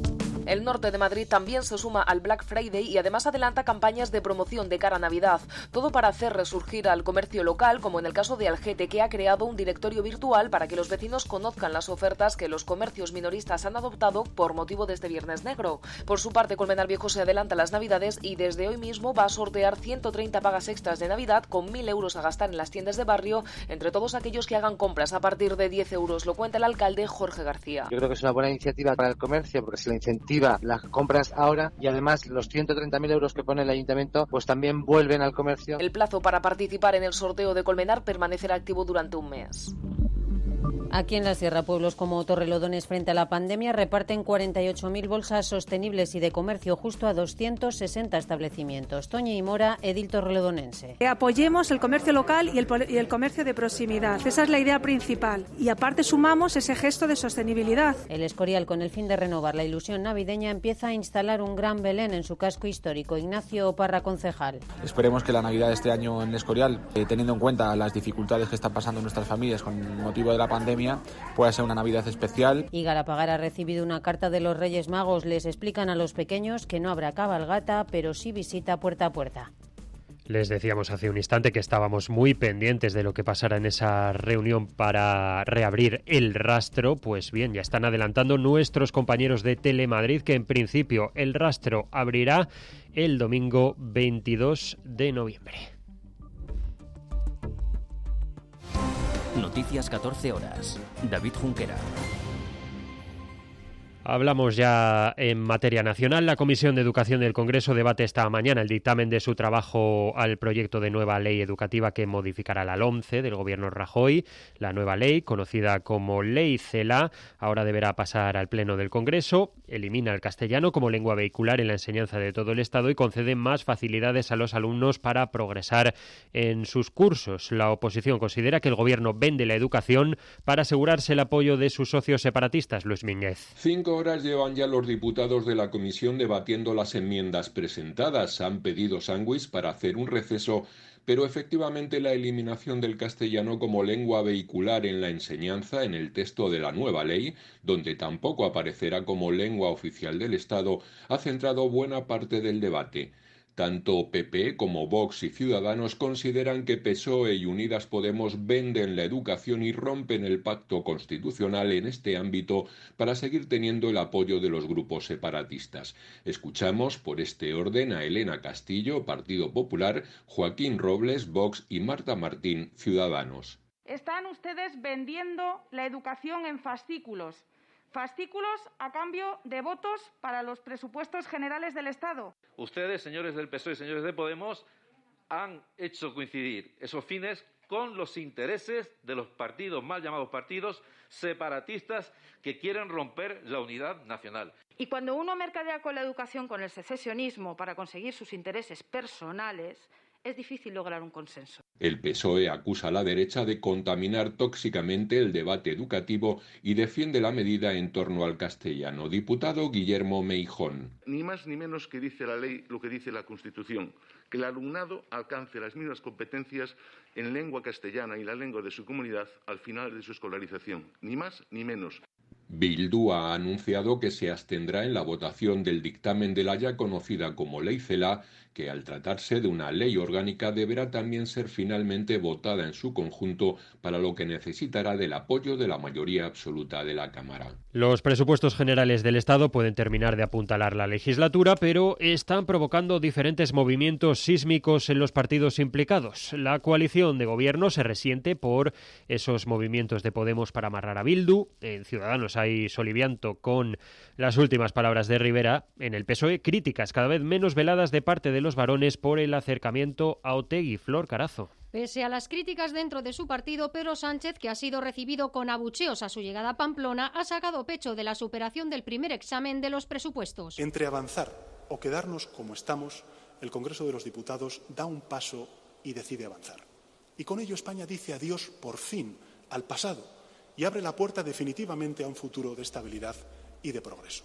El norte de Madrid también se suma al Black Friday y además adelanta campañas de promoción de cara a Navidad. Todo para hacer resurgir al comercio local, como en el caso de Algete, que ha creado un directorio virtual para que los vecinos conozcan las ofertas que los comercios minoristas han adoptado por motivo de este Viernes Negro. Por su parte, Colmenar Viejo se adelanta a las Navidades y desde hoy mismo va a sortear 130 pagas extras de Navidad con 1.000 euros a gastar en las tiendas de barrio entre todos aquellos que hagan compras a partir de 10 euros. Lo cuenta el alcalde Jorge García. Yo creo que es una buena iniciativa para el comercio porque se le incentiva las compras ahora y además los 130.000 euros que pone el ayuntamiento pues también vuelven al comercio. El plazo para participar en el sorteo de Colmenar permanecerá activo durante un mes. Aquí en la Sierra, pueblos como Torrelodones frente a la pandemia reparten 48.000 bolsas sostenibles y de comercio justo a 260 establecimientos. Toña y Mora, edil torrelodonense. Apoyemos el comercio local y el comercio de proximidad. Esa es la idea principal. Y aparte sumamos ese gesto de sostenibilidad. El Escorial, con el fin de renovar la ilusión navideña, empieza a instalar un gran Belén en su casco histórico. Ignacio Parra, concejal. Esperemos que la Navidad de este año en Escorial, teniendo en cuenta las dificultades que están pasando nuestras familias con motivo de la pandemia, puede ser una Navidad especial. Y Galapagar ha recibido una carta de los Reyes Magos. Les explican a los pequeños que no habrá cabalgata, pero sí visita puerta a puerta. Les decíamos hace un instante que estábamos muy pendientes de lo que pasara en esa reunión para reabrir el rastro. Pues bien, ya están adelantando nuestros compañeros de Telemadrid que en principio el rastro abrirá el domingo 22 de noviembre. Noticias 14 horas. David Junquera. Hablamos ya en materia nacional. La Comisión de Educación del Congreso debate esta mañana el dictamen de su trabajo al proyecto de nueva ley educativa que modificará la LOMCE del gobierno Rajoy. La nueva ley, conocida como Ley CELA, ahora deberá pasar al Pleno del Congreso. Elimina el castellano como lengua vehicular en la enseñanza de todo el Estado y concede más facilidades a los alumnos para progresar en sus cursos. La oposición considera que el gobierno vende la educación para asegurarse el apoyo de sus socios separatistas. Luis Míñez. 5 horas llevan ya los diputados de la comisión debatiendo las enmiendas presentadas. Han pedido sándwich para hacer un receso, pero efectivamente la eliminación del castellano como lengua vehicular en la enseñanza en el texto de la nueva ley, donde tampoco aparecerá como lengua oficial del Estado, ha centrado buena parte del debate. Tanto PP como Vox y Ciudadanos consideran que PSOE y Unidas Podemos venden la educación y rompen el pacto constitucional en este ámbito para seguir teniendo el apoyo de los grupos separatistas. Escuchamos por este orden a Elena Castillo, Partido Popular, Joaquín Robles, Vox y Marta Martín, Ciudadanos. Están ustedes vendiendo la educación en fascículos. Fascículos a cambio de votos para los presupuestos generales del Estado. Ustedes, señores del PSOE y señores de Podemos, han hecho coincidir esos fines con los intereses de los partidos, mal llamados partidos separatistas, que quieren romper la unidad nacional. Y cuando uno mercadea con la educación, con el secesionismo, para conseguir sus intereses personales, es difícil lograr un consenso. El PSOE acusa a la derecha de contaminar tóxicamente el debate educativo y defiende la medida en torno al castellano. Diputado Guillermo Meijón. Ni más ni menos que dice la ley lo que dice la Constitución, que el alumnado alcance las mismas competencias en lengua castellana y la lengua de su comunidad al final de su escolarización. Ni más ni menos. Bildu ha anunciado que se abstendrá en la votación del dictamen de la ya conocida como Ley CELA, que al tratarse de una ley orgánica deberá también ser finalmente votada en su conjunto, para lo que necesitará del apoyo de la mayoría absoluta de la Cámara. Los presupuestos generales del Estado pueden terminar de apuntalar la legislatura, pero están provocando diferentes movimientos sísmicos en los partidos implicados. La coalición de gobierno se resiente por esos movimientos de Podemos para amarrar a Bildu. En Ciudadanos hay solivianto con las últimas palabras de Rivera. En el PSOE, críticas cada vez menos veladas de parte de los varones por el acercamiento a Otegi. Flor Carazo. Pese a las críticas dentro de su partido, Pedro Sánchez, que ha sido recibido con abucheos a su llegada a Pamplona, ha sacado pecho de la superación del primer examen de los presupuestos. Entre avanzar o quedarnos como estamos, el Congreso de los Diputados da un paso y decide avanzar. Y con ello España dice adiós, por fin, al pasado y abre la puerta definitivamente a un futuro de estabilidad y de progreso.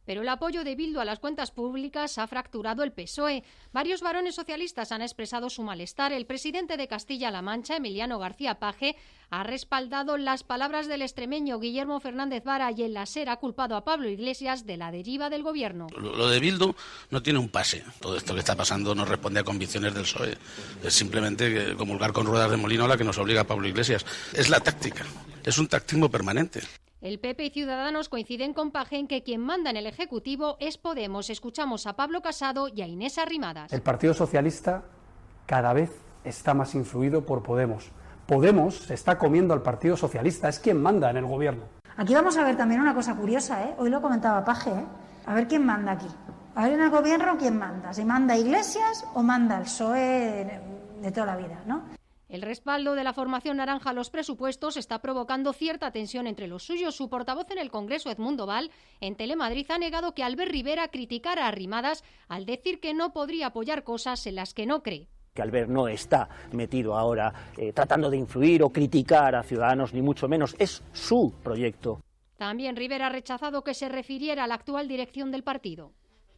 Pero el apoyo de Bildu a las cuentas públicas ha fracturado el PSOE. Varios varones socialistas han expresado su malestar. El presidente de Castilla-La Mancha, Emiliano García Paje, ha respaldado las palabras del extremeño Guillermo Fernández Vara y en la SER ha culpado a Pablo Iglesias de la deriva del gobierno. Lo de Bildu no tiene un pase. Todo esto que está pasando no responde a convicciones del PSOE. Es simplemente comulgar con ruedas de molino a la que nos obliga Pablo Iglesias. Es la táctica. Es un tactismo permanente. El PP y Ciudadanos coinciden con Paje en que quien manda en el Ejecutivo es Podemos. Escuchamos a Pablo Casado y a Inés Arrimadas. El Partido Socialista cada vez está más influido por Podemos. Podemos se está comiendo al Partido Socialista, es quien manda en el gobierno. Aquí vamos a ver también una cosa curiosa, hoy lo comentaba Paje, a ver quién manda aquí. A ver en el gobierno quién manda, si manda Iglesias o manda el PSOE de toda la vida, ¿no? El respaldo de la formación naranja a los presupuestos está provocando cierta tensión entre los suyos. Su portavoz en el Congreso, Edmundo Val, en Telemadrid ha negado que Albert Rivera criticara a Arrimadas al decir que no podría apoyar cosas en las que no cree. Que Albert no está metido ahora tratando de influir o criticar a Ciudadanos, ni mucho menos. Es su proyecto. También Rivera ha rechazado que se refiriera a la actual dirección del partido.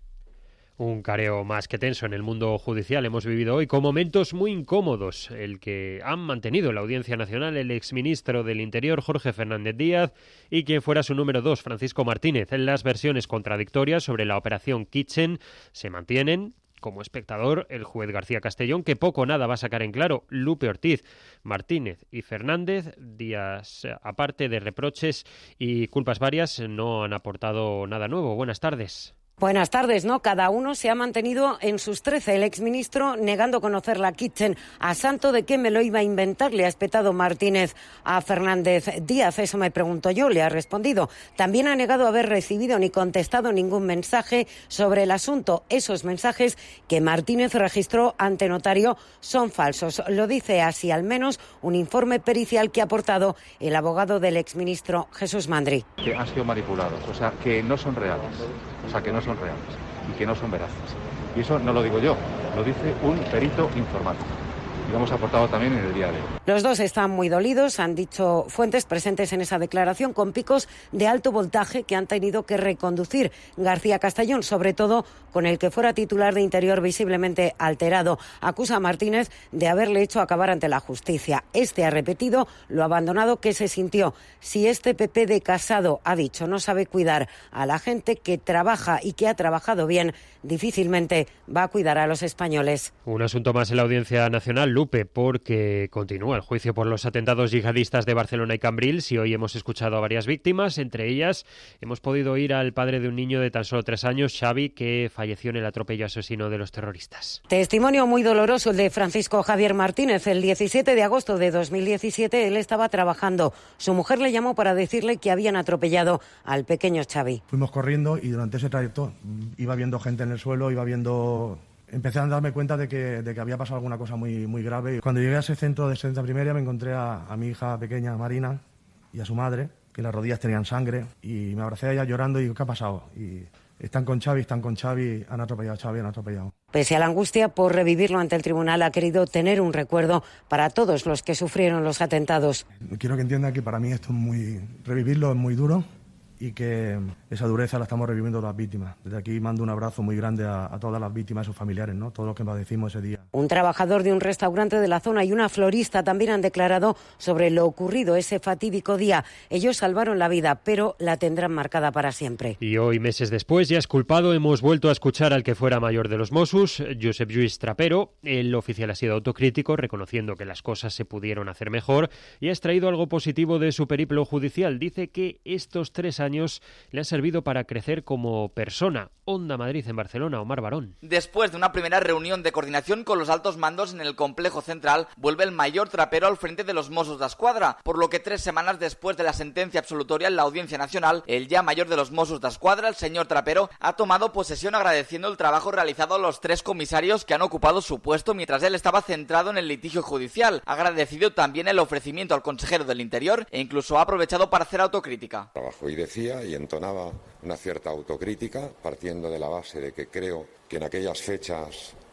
Un careo más que tenso en el mundo judicial hemos vivido hoy con momentos muy incómodos, el que han mantenido en la Audiencia Nacional el exministro del Interior Jorge Fernández Díaz y quien fuera su número 2, Francisco Martínez. Las versiones contradictorias sobre la operación Kitchen se mantienen. Como espectador, el juez García Castellón, que poco o nada va a sacar en claro. Lupe Ortiz, Martínez y Fernández, Díaz, aparte de reproches y culpas varias, no han aportado nada nuevo. Buenas tardes. Buenas tardes, ¿no? Cada uno se ha mantenido en sus 13. El exministro negando conocer la Kitchen. ¿A santo de qué me lo iba a inventar? Le ha espetado Martínez a Fernández Díaz. Eso me pregunto yo, le ha respondido. También ha negado haber recibido ni contestado ningún mensaje sobre el asunto. Esos mensajes que Martínez registró ante notario son falsos. Lo dice así al menos un informe pericial que ha aportado el abogado del exministro Jesús Mandri. Que han sido manipulados, o sea, que no son reales. Que no son reales y que no son veraces. Y eso no lo digo yo, lo dice un perito informático. Y lo hemos aportado también en el día de hoy. Los dos están muy dolidos, han dicho fuentes presentes en esa declaración, con picos de alto voltaje que han tenido que reconducir. García Castellón, sobre todo con el que fuera titular de Interior visiblemente alterado, acusa a Martínez de haberle hecho acabar ante la justicia. Este ha repetido lo abandonado que se sintió. Si este PP de Casado ha dicho no sabe cuidar a la gente que trabaja y que ha trabajado bien, difícilmente va a cuidar a los españoles. Un asunto más en la Audiencia Nacional, Lupe, porque continúa el juicio por los atentados yihadistas de Barcelona y Cambrils y hoy hemos escuchado a varias víctimas. Entre ellas hemos podido oír al padre de un niño de tan solo 3 años, Xavi, que falleció en el atropello asesino de los terroristas. Testimonio muy doloroso el de Francisco Javier Martínez. El 17 de agosto de 2017 él estaba trabajando. Su mujer le llamó para decirle que habían atropellado al pequeño Xavi. Fuimos corriendo y durante ese trayecto iba viendo gente en el suelo, empecé a darme cuenta de que había pasado alguna cosa muy grave. Cuando llegué a ese centro de Santa Primaria me encontré a mi hija pequeña, Marina, y a su madre, que las rodillas tenían sangre, y me abracé a ella llorando y digo, ¿qué ha pasado? Y están con Xavi, han atropellado a Xavi, han atropellado. Pese a la angustia por revivirlo ante el tribunal, ha querido tener un recuerdo para todos los que sufrieron los atentados. Quiero que entiendan que para mí esto revivirlo es muy duro, y que esa dureza la estamos reviviendo las víctimas. Desde aquí mando un abrazo muy grande a todas las víctimas y sus familiares, ¿no? Todos los que padecimos ese día. Un trabajador de un restaurante de la zona y una florista también han declarado sobre lo ocurrido ese fatídico día. Ellos salvaron la vida, pero la tendrán marcada para siempre. Y hoy, meses después, ya exculpado, hemos vuelto a escuchar al que fuera mayor de los Mossos, Josep Lluís Trapero. El oficial ha sido autocrítico, reconociendo que las cosas se pudieron hacer mejor, y ha extraído algo positivo de su periplo judicial. Dice que estos 3 años le han servido para crecer como persona. Onda Madrid en Barcelona, Omar Barón. Después de una primera reunión de coordinación con los altos mandos en el complejo central, vuelve el mayor Trapero al frente de los Mossos d'Esquadra, por lo que 3 semanas después de la sentencia absolutoria en la Audiencia Nacional, el ya mayor de los Mossos d'Esquadra, el señor Trapero, ha tomado posesión agradeciendo el trabajo realizado a los 3 comisarios que han ocupado su puesto mientras él estaba centrado en el litigio judicial. Ha agradecido también el ofrecimiento al consejero del Interior e incluso ha aprovechado para hacer autocrítica. Trabajo y decía y entonaba una cierta autocrítica, partiendo de la base de que creo que en aquellas fechas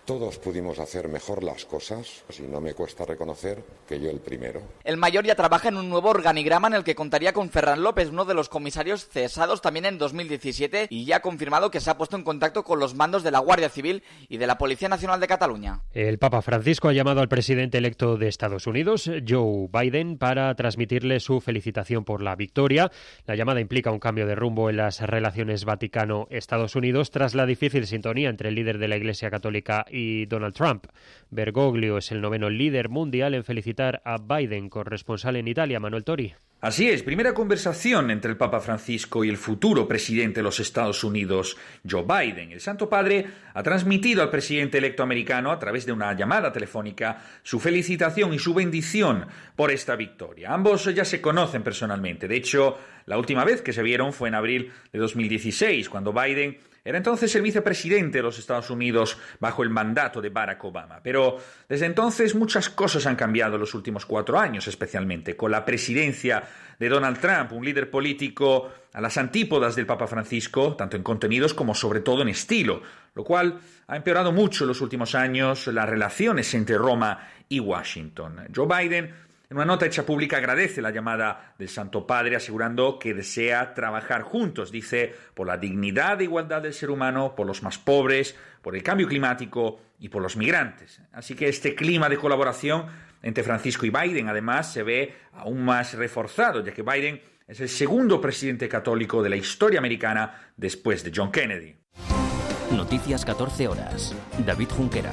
Todos pudimos hacer mejor las cosas, y no me cuesta reconocer que yo el primero. El mayor ya trabaja en un nuevo organigrama en el que contaría con Ferran López, uno de los comisarios cesados también en 2017, y ya ha confirmado que se ha puesto en contacto con los mandos de la Guardia Civil y de la Policía Nacional de Cataluña. El Papa Francisco ha llamado al presidente electo de Estados Unidos, Joe Biden, para transmitirle su felicitación por la victoria. La llamada implica un cambio de rumbo en las relaciones Vaticano-Estados Unidos tras la difícil sintonía entre el líder de la Iglesia Católica y Donald Trump. Bergoglio es el 9º líder mundial en felicitar a Biden, corresponsal en Italia, Manuel Tori. Así es, primera conversación entre el Papa Francisco y el futuro presidente de los Estados Unidos, Joe Biden. El Santo Padre ha transmitido al presidente electo americano, a través de una llamada telefónica, su felicitación y su bendición por esta victoria. Ambos ya se conocen personalmente. De hecho, la última vez que se vieron fue en abril de 2016, cuando Biden era entonces el vicepresidente de los Estados Unidos bajo el mandato de Barack Obama. Pero desde entonces muchas cosas han cambiado en los últimos 4 años, especialmente con la presidencia de Donald Trump, un líder político a las antípodas del Papa Francisco, tanto en contenidos como sobre todo en estilo, lo cual ha empeorado mucho en los últimos años las relaciones entre Roma y Washington. Joe Biden, en una nota hecha pública, agradece la llamada del Santo Padre, asegurando que desea trabajar juntos, dice, por la dignidad e igualdad del ser humano, por los más pobres, por el cambio climático y por los migrantes. Así que este clima de colaboración entre Francisco y Biden, además, se ve aún más reforzado, ya que Biden es el segundo presidente católico de la historia americana después de John Kennedy. Noticias 14 horas. David Junquera.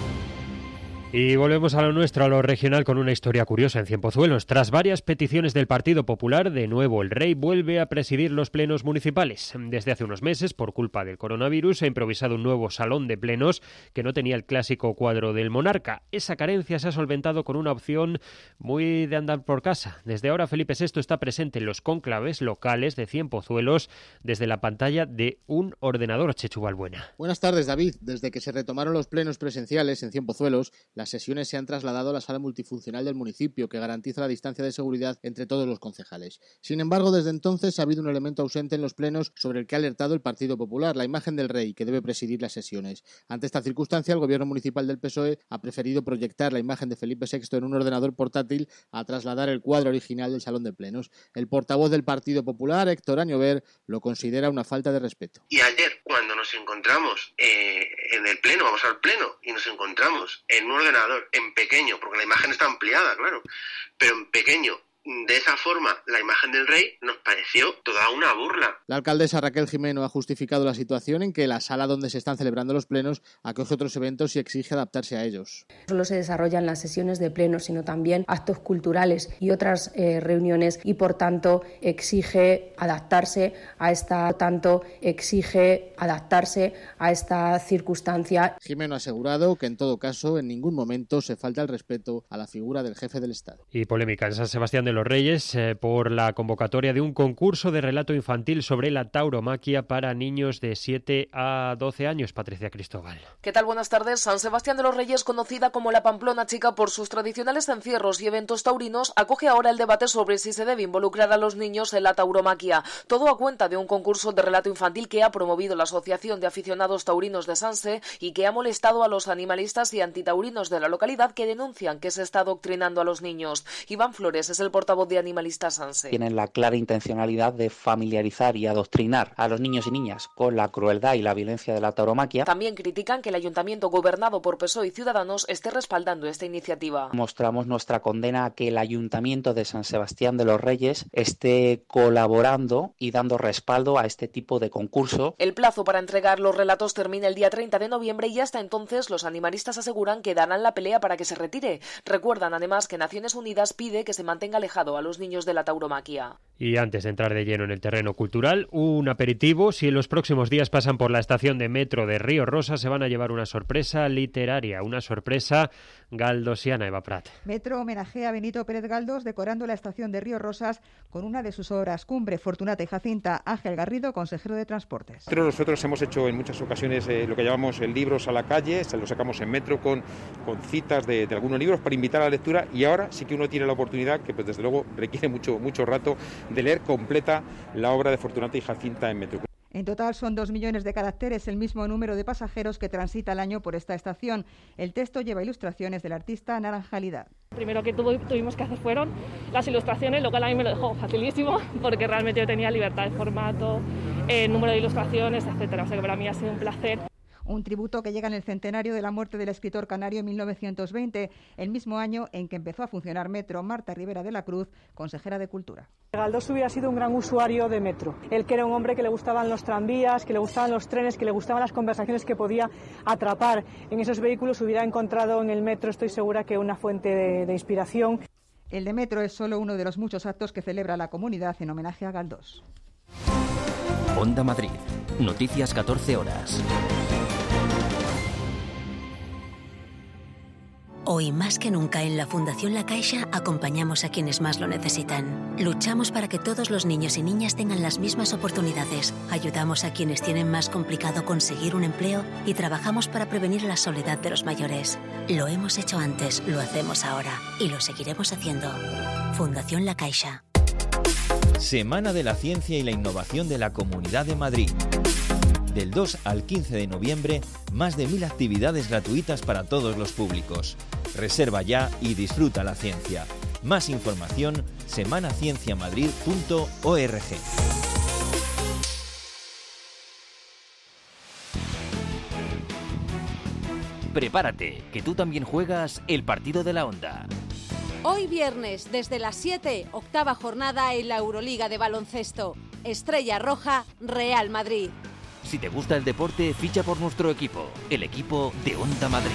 Y volvemos a lo nuestro, a lo regional, con una historia curiosa en Cienpozuelos. Tras varias peticiones del Partido Popular, de nuevo el Rey vuelve a presidir los plenos municipales. Desde hace unos meses, por culpa del coronavirus, ha improvisado un nuevo salón de plenos que no tenía el clásico cuadro del monarca. Esa carencia se ha solventado con una opción muy de andar por casa. Desde ahora Felipe VI está presente en los cónclaves locales de Cienpozuelos desde la pantalla de un ordenador. Chechu Balbuena. Buenas tardes, David. Desde que se retomaron los plenos presenciales en Cienpozuelos, las sesiones se han trasladado a la sala multifuncional del municipio, que garantiza la distancia de seguridad entre todos los concejales. Sin embargo, desde entonces ha habido un elemento ausente en los plenos sobre el que ha alertado el Partido Popular, la imagen del Rey, que debe presidir las sesiones. Ante esta circunstancia, el gobierno municipal del PSOE ha preferido proyectar la imagen de Felipe VI en un ordenador portátil a trasladar el cuadro original del salón de plenos. El portavoz del Partido Popular, Héctor Añover, lo considera una falta de respeto. Y ayer, cuando nos encontramos en el pleno, vamos al pleno, y nos encontramos en un ordenador en pequeño, porque la imagen está ampliada, claro, pero en pequeño, de esa forma, la imagen del Rey nos pareció toda una burla. La alcaldesa Raquel Jimeno ha justificado la situación en que la sala donde se están celebrando los plenos acoge otros eventos y exige adaptarse a ellos. No solo se desarrollan las sesiones de plenos, sino también actos culturales y otras reuniones, y por tanto exige adaptarse a esta circunstancia. Jimeno ha asegurado que en todo caso en ningún momento se falta el respeto a la figura del jefe del Estado. Y polémica en San Sebastián de los Reyes por la convocatoria de un concurso de relato infantil sobre la tauromaquia para niños de 7 a 12 años. Patricia Cristóbal. ¿Qué tal? Buenas tardes. San Sebastián de los Reyes, conocida como la Pamplona Chica por sus tradicionales encierros y eventos taurinos, acoge ahora el debate sobre si se debe involucrar a los niños en la tauromaquia. Todo a cuenta de un concurso de relato infantil que ha promovido la Asociación de Aficionados Taurinos de Sanse y que ha molestado a los animalistas y antitaurinos de la localidad, que denuncian que se está adoctrinando a los niños. Iván Flores es el portavoz de Animalistas Sanse. Tienen la clara intencionalidad de familiarizar y adoctrinar a los niños y niñas con la crueldad y la violencia de la tauromaquia. También critican que el ayuntamiento gobernado por PSOE y Ciudadanos esté respaldando esta iniciativa. Mostramos nuestra condena a que el ayuntamiento de San Sebastián de los Reyes esté colaborando y dando respaldo a este tipo de concurso. El plazo para entregar los relatos termina el día 30 de noviembre y hasta entonces los animalistas aseguran que darán la pelea para que se retire. Recuerdan además que Naciones Unidas pide que se mantenga alejado a los niños de la tauromaquia. Y antes de entrar de lleno en el terreno cultural, un aperitivo. Si en los próximos días pasan por la estación de metro de Río Rosa, se van a llevar una sorpresa literaria, una sorpresa galdosiana. Eva Prat. Metro homenajea a Benito Pérez Galdós decorando la estación de Río Rosas con una de sus obras cumbre, Fortunata y Jacinta. Ángel Garrido, consejero de Transportes. Pero nosotros hemos hecho en muchas ocasiones lo que llamamos el libros a la calle, se lo sacamos en metro con citas de algunos libros para invitar a la lectura, y ahora sí que uno tiene la oportunidad, que pues desde luego requiere mucho rato, de leer completa la obra de Fortunata y Jacinta en metro. En total son 2 millones de caracteres, el mismo número de pasajeros que transita al año por esta estación. El texto lleva ilustraciones del artista Naranjalidad. Primero que tuvimos que hacer fueron las ilustraciones, lo cual a mí me lo dejó facilísimo, porque realmente yo tenía libertad de formato, número de ilustraciones, etcétera. O sea que para mí ha sido un placer. Un tributo que llega en el centenario de la muerte del escritor canario en 1920, el mismo año en que empezó a funcionar Metro. Marta Rivera de la Cruz, consejera de Cultura. Galdós hubiera sido un gran usuario de Metro. Él que era un hombre que le gustaban los tranvías, que le gustaban los trenes, que le gustaban las conversaciones que podía atrapar en esos vehículos, hubiera encontrado en el Metro, estoy segura, que una fuente de inspiración. El de Metro es solo uno de los muchos actos que celebra la comunidad en homenaje a Galdós. Onda Madrid. Noticias 14 horas. Hoy más que nunca en la Fundación La Caixa acompañamos a quienes más lo necesitan. Luchamos para que todos los niños y niñas tengan las mismas oportunidades. Ayudamos a quienes tienen más complicado conseguir un empleo y trabajamos para prevenir la soledad de los mayores. Lo hemos hecho antes, lo hacemos ahora y lo seguiremos haciendo. Fundación La Caixa. Semana de la Ciencia y la Innovación de la Comunidad de Madrid. Del 2 al 15 de noviembre, más de 1000 actividades gratuitas para todos los públicos. Reserva ya y disfruta la ciencia. Más información, semanacienciamadrid.org. Prepárate, que tú también juegas el partido de la Onda. Hoy viernes, desde las 7, octava jornada en la Euroliga de baloncesto. Estrella Roja, Real Madrid. Si te gusta el deporte, ficha por nuestro equipo, el equipo de Onda Madrid.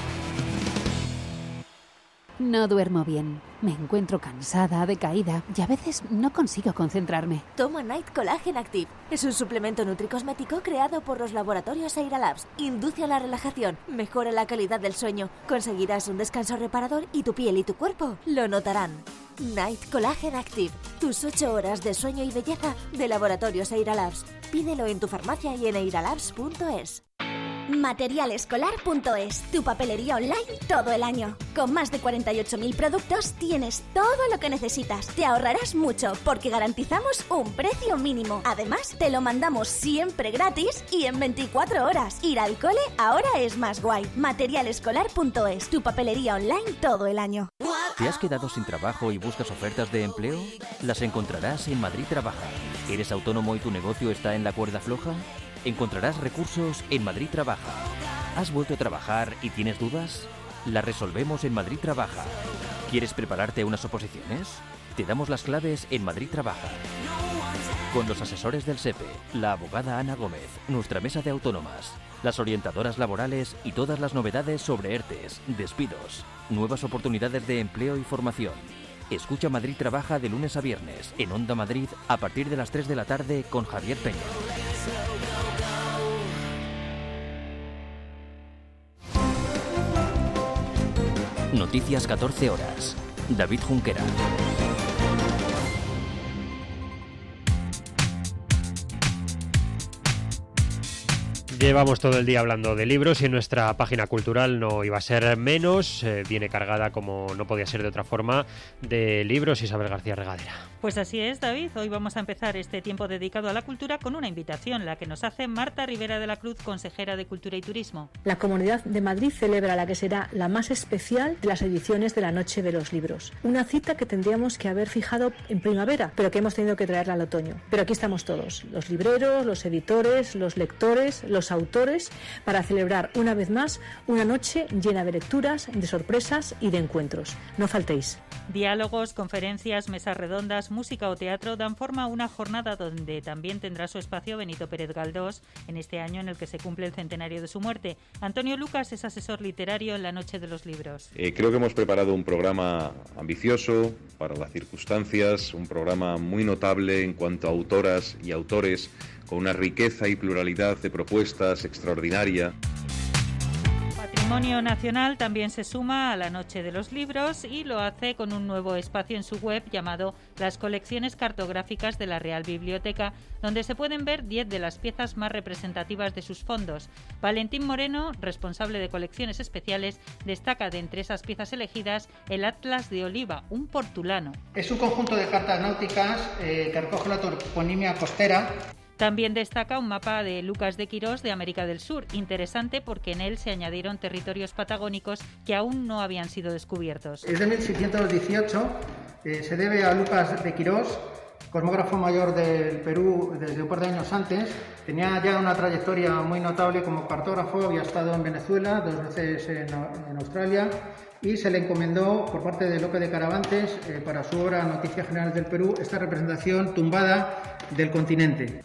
No duermo bien. Me encuentro cansada, decaída y a veces no consigo concentrarme. Toma Night Collagen Active. Es un suplemento nutricosmético creado por los laboratorios Eira Labs. Induce a la relajación, mejora la calidad del sueño. Conseguirás un descanso reparador y tu piel y tu cuerpo lo notarán. Night Collagen Active. Tus 8 horas de sueño y belleza de laboratorios Eira Labs. Pídelo en tu farmacia y en eiralabs.es. Materialescolar.es, tu papelería online todo el año. Con más de 48.000 productos tienes todo lo que necesitas. Te ahorrarás mucho porque garantizamos un precio mínimo. Además, te lo mandamos siempre gratis y en 24 horas. Ir al cole ahora es más guay. Materialescolar.es, tu papelería online todo el año. ¿Te has quedado sin trabajo y buscas ofertas de empleo? Las encontrarás en Madrid Trabaja. ¿Eres autónomo y tu negocio está en la cuerda floja? Encontrarás recursos en Madrid Trabaja. ¿Has vuelto a trabajar y tienes dudas? Las resolvemos en Madrid Trabaja. ¿Quieres prepararte a unas oposiciones? Te damos las claves en Madrid Trabaja. Con los asesores del SEPE, la abogada Ana Gómez, nuestra mesa de autónomas, las orientadoras laborales y todas las novedades sobre ERTES, despidos, nuevas oportunidades de empleo y formación. Escucha Madrid Trabaja de lunes a viernes en Onda Madrid a partir de las 3 de la tarde con Javier Peña. Noticias 14 horas. David Junquera. Llevamos todo el día hablando de libros y en nuestra página cultural no iba a ser menos. Viene cargada, como no podía ser de otra forma, de libros. Isabel García Regadera. Pues así es, David. Hoy vamos a empezar este tiempo dedicado a la cultura con una invitación, la que nos hace Marta Rivera de la Cruz, consejera de Cultura y Turismo. La Comunidad de Madrid celebra la que será la más especial de las ediciones de la Noche de los Libros. Una cita que tendríamos que haber fijado en primavera, pero que hemos tenido que traerla al otoño. Pero aquí estamos todos, los libreros, los editores, los lectores, los autores, para celebrar una vez más una noche llena de lecturas, de sorpresas y de encuentros. No faltéis. Diálogos, conferencias, mesas redondas, música o teatro dan forma a una jornada donde también tendrá su espacio Benito Pérez Galdós en este año en el que se cumple el centenario de su muerte. Antonio Lucas es asesor literario en la Noche de los Libros. Creo que hemos preparado un programa ambicioso para las circunstancias, un programa muy notable en cuanto a autoras y autores, con una riqueza y pluralidad de propuestas extraordinaria. Patrimonio Nacional también se suma a la Noche de los Libros y lo hace con un nuevo espacio en su web llamado Las Colecciones Cartográficas de la Real Biblioteca, donde se pueden ver 10 de las piezas más representativas de sus fondos. Valentín Moreno, responsable de colecciones especiales, destaca de entre esas piezas elegidas el Atlas de Oliva, un portulano. Es un conjunto de cartas náuticas que recoge la toponimia costera. También destaca un mapa de Lucas de Quirós de América del Sur, interesante porque en él se añadieron territorios patagónicos que aún no habían sido descubiertos. Es de 1618, se debe a Lucas de Quirós, cosmógrafo mayor del Perú desde un par de años antes. Tenía ya una trayectoria muy notable como cartógrafo, había estado en Venezuela, 2 veces en Australia, y se le encomendó por parte de Lope de Caravantes para su obra Noticias Generales del Perú esta representación tumbada del continente.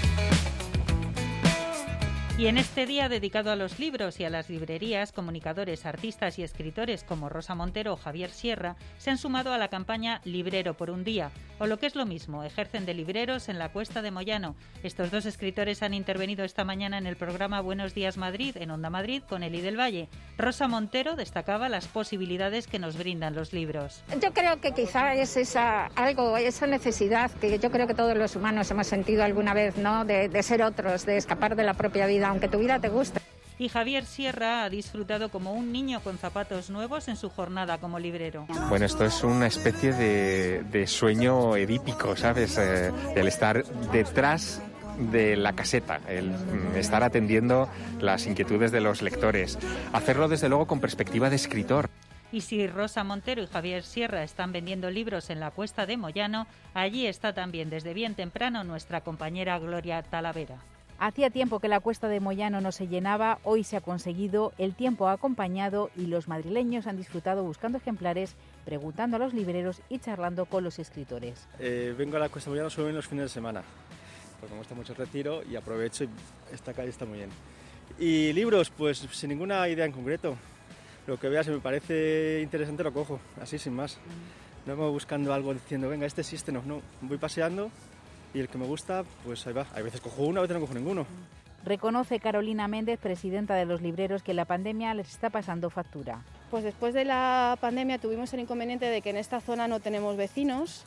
Y en este día dedicado a los libros y a las librerías, comunicadores, artistas y escritores como Rosa Montero o Javier Sierra se han sumado a la campaña Librero por un día, o lo que es lo mismo, ejercen de libreros en la Cuesta de Moyano. Estos 2 escritores han intervenido esta mañana en el programa Buenos Días Madrid, en Onda Madrid, con Eli del Valle. Rosa Montero destacaba las posibilidades que nos brindan los libros. Yo creo que quizá es esa necesidad que yo creo que todos los humanos hemos sentido alguna vez, ¿no? De ser otros, de escapar de la propia vida, aunque tu vida te guste. Y Javier Sierra ha disfrutado como un niño con zapatos nuevos en su jornada como librero. Bueno, esto es una especie de sueño edípico, ¿sabes? El estar detrás de la caseta, el estar atendiendo las inquietudes de los lectores, hacerlo desde luego con perspectiva de escritor. Y si Rosa Montero y Javier Sierra están vendiendo libros en la Cuesta de Moyano, allí está también desde bien temprano nuestra compañera Gloria Talavera. Hacía tiempo que la Cuesta de Moyano no se llenaba, hoy se ha conseguido, el tiempo ha acompañado y los madrileños han disfrutado buscando ejemplares, preguntando a los libreros y charlando con los escritores. Vengo a la Cuesta de Moyano solo en los fines de semana, porque me gusta mucho el retiro y aprovecho y esta calle está muy bien. Y libros, pues sin ninguna idea en concreto. Lo que vea, si me parece interesante lo cojo, así sin más. No me voy buscando algo diciendo, venga, este sí, este no. No, voy paseando. Y el que me gusta, pues ahí va. Hay veces cojo uno, a veces no cojo ninguno. Reconoce Carolina Méndez, presidenta de los libreros, que la pandemia les está pasando factura. Pues después de la pandemia tuvimos el inconveniente de que en esta zona no tenemos vecinos.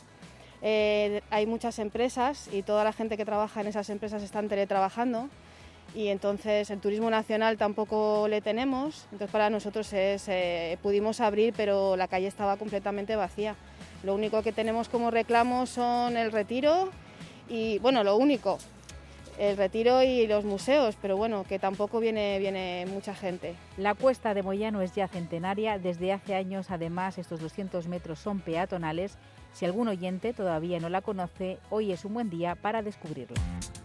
Hay muchas empresas y toda la gente que trabaja en esas empresas están teletrabajando. Y entonces el turismo nacional tampoco le tenemos. Entonces para nosotros pudimos abrir, pero la calle estaba completamente vacía. Lo único que tenemos como reclamo son el retiro. Y bueno, lo único, el retiro y los museos, pero bueno, que tampoco viene mucha gente. La Cuesta de Moyano es ya centenaria, desde hace años además estos 200 metros son peatonales. Si algún oyente todavía no la conoce, hoy es un buen día para descubrirla.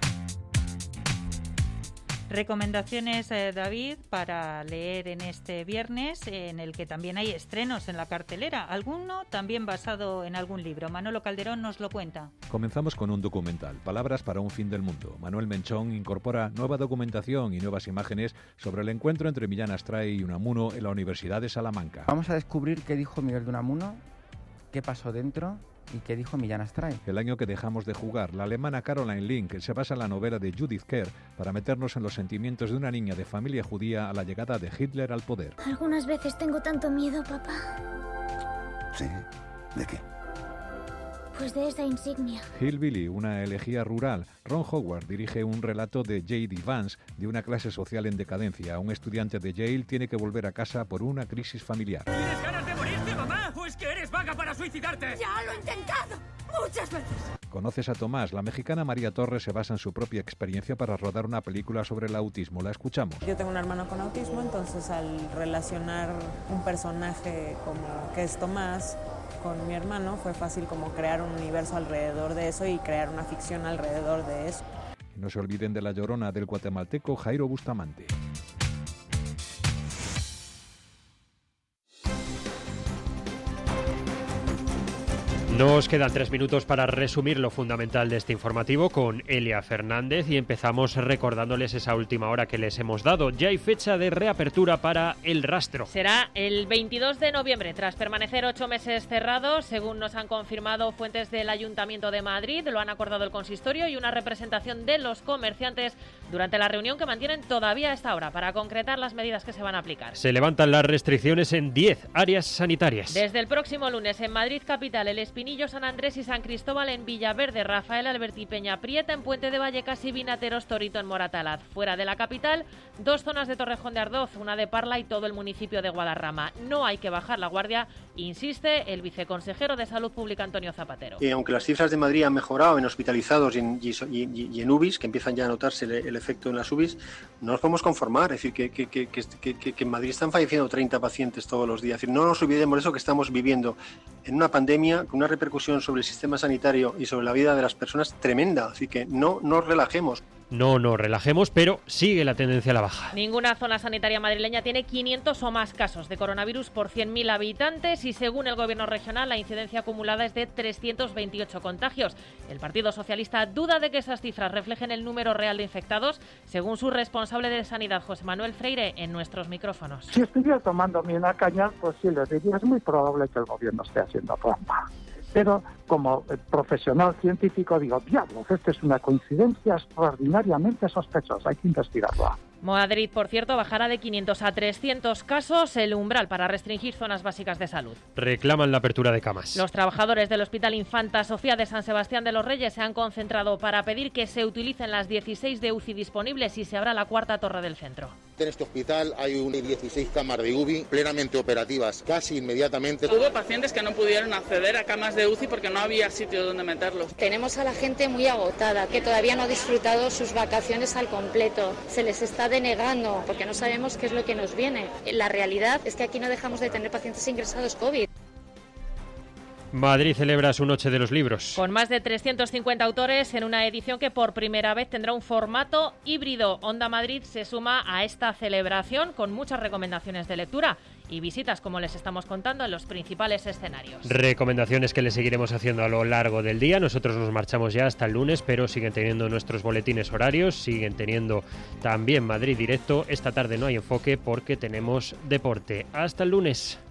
Recomendaciones, David, para leer en este viernes, en el que también hay estrenos en la cartelera, alguno también basado en algún libro. Manolo Calderón nos lo cuenta. Comenzamos con un documental, Palabras para un fin del mundo. Manuel Menchón incorpora nueva documentación y nuevas imágenes sobre el encuentro entre Millán Astray y Unamuno en la Universidad de Salamanca. Vamos a descubrir qué dijo Miguel de Unamuno, qué pasó dentro y qué dijo Millán Astray. El año que dejamos de jugar, la alemana Caroline Link se basa en la novela de Judith Kerr para meternos en los sentimientos de una niña de familia judía a la llegada de Hitler al poder. Algunas veces tengo tanto miedo, papá. ¿Sí? ¿De qué? Pues de esa insignia. Hillbilly, una elegía rural. Ron Howard dirige un relato de J.D. Vance, de una clase social en decadencia. Un estudiante de Yale tiene que volver a casa por una crisis familiar. ¿Tienes ganas de morirte, mamá? ¿O es que eres vaga para suicidarte? ¡Ya lo he intentado! ¡Muchas veces! ¿Conoces a Tomás? La mexicana María Torres se basa en su propia experiencia para rodar una película sobre el autismo. La escuchamos. Yo tengo un hermano con autismo, entonces al relacionar un personaje como que es Tomás con mi hermano, fue fácil como crear un universo alrededor de eso y crear una ficción alrededor de eso. No se olviden de La Llorona del guatemalteco Jairo Bustamante. Nos quedan 3 minutos para resumir lo fundamental de este informativo con Elia Fernández y empezamos recordándoles esa última hora que les hemos dado. Ya hay fecha de reapertura para El Rastro. Será el 22 de noviembre, tras permanecer 8 meses cerrados, según nos han confirmado fuentes del Ayuntamiento de Madrid, lo han acordado el consistorio y una representación de los comerciantes durante la reunión que mantienen todavía a esta hora para concretar las medidas que se van a aplicar. Se levantan las restricciones en 10 áreas sanitarias. Desde el próximo lunes en Madrid capital, El Espinal Pinillo, San Andrés y San Cristóbal en Villaverde, Rafael Alberti, Peña Prieta en Puente de Vallecas y Vinateros, Torito en Moratalaz. Fuera de la capital, 2 zonas de Torrejón de Ardoz, una de Parla y todo el municipio de Guadarrama. No hay que bajar la guardia, insiste el viceconsejero de Salud Pública Antonio Zapatero. Aunque las cifras de Madrid han mejorado en hospitalizados y en UBIs, que empiezan ya a notarse el efecto en las UBIs, no nos podemos conformar. Es decir, que en Madrid están falleciendo 30 pacientes todos los días. Es decir, no nos olvidemos de eso, que estamos viviendo en una pandemia con una repercusión sobre el sistema sanitario y sobre la vida de las personas tremenda. Así que no nos relajemos. No nos relajemos, pero sigue la tendencia a la baja. Ninguna zona sanitaria madrileña tiene 500 o más casos de coronavirus por 100.000 habitantes y según el gobierno regional la incidencia acumulada es de 328 contagios. El Partido Socialista duda de que esas cifras reflejen el número real de infectados, según su responsable de Sanidad, José Manuel Freire, en nuestros micrófonos. Si estuviera tomándome una caña, pues sí les diría, es muy probable que el gobierno esté haciendo trampa. Pero como profesional científico digo, diablos, esta es una coincidencia extraordinariamente sospechosa, hay que investigarla. Madrid, por cierto, bajará de 500 a 300 casos el umbral para restringir zonas básicas de salud. Reclaman la apertura de camas. Los trabajadores del Hospital Infanta Sofía de San Sebastián de los Reyes se han concentrado para pedir que se utilicen las 16 de UCI disponibles y se abra la 4ª torre del centro. En este hospital hay 16 camas de UCI plenamente operativas, casi inmediatamente. Hubo pacientes que no pudieron acceder a camas de UCI porque no había sitio donde meterlos. Tenemos a la gente muy agotada, que todavía no ha disfrutado sus vacaciones al completo. Se les está denegando porque no sabemos qué es lo que nos viene. La realidad es que aquí no dejamos de tener pacientes ingresados COVID. Madrid celebra su Noche de los Libros. Con más de 350 autores en una edición que por primera vez tendrá un formato híbrido. Onda Madrid se suma a esta celebración con muchas recomendaciones de lectura y visitas, como les estamos contando, en los principales escenarios. Recomendaciones que les seguiremos haciendo a lo largo del día. Nosotros nos marchamos ya hasta el lunes, pero siguen teniendo nuestros boletines horarios, siguen teniendo también Madrid Directo. Esta tarde no hay enfoque porque tenemos deporte. Hasta el lunes.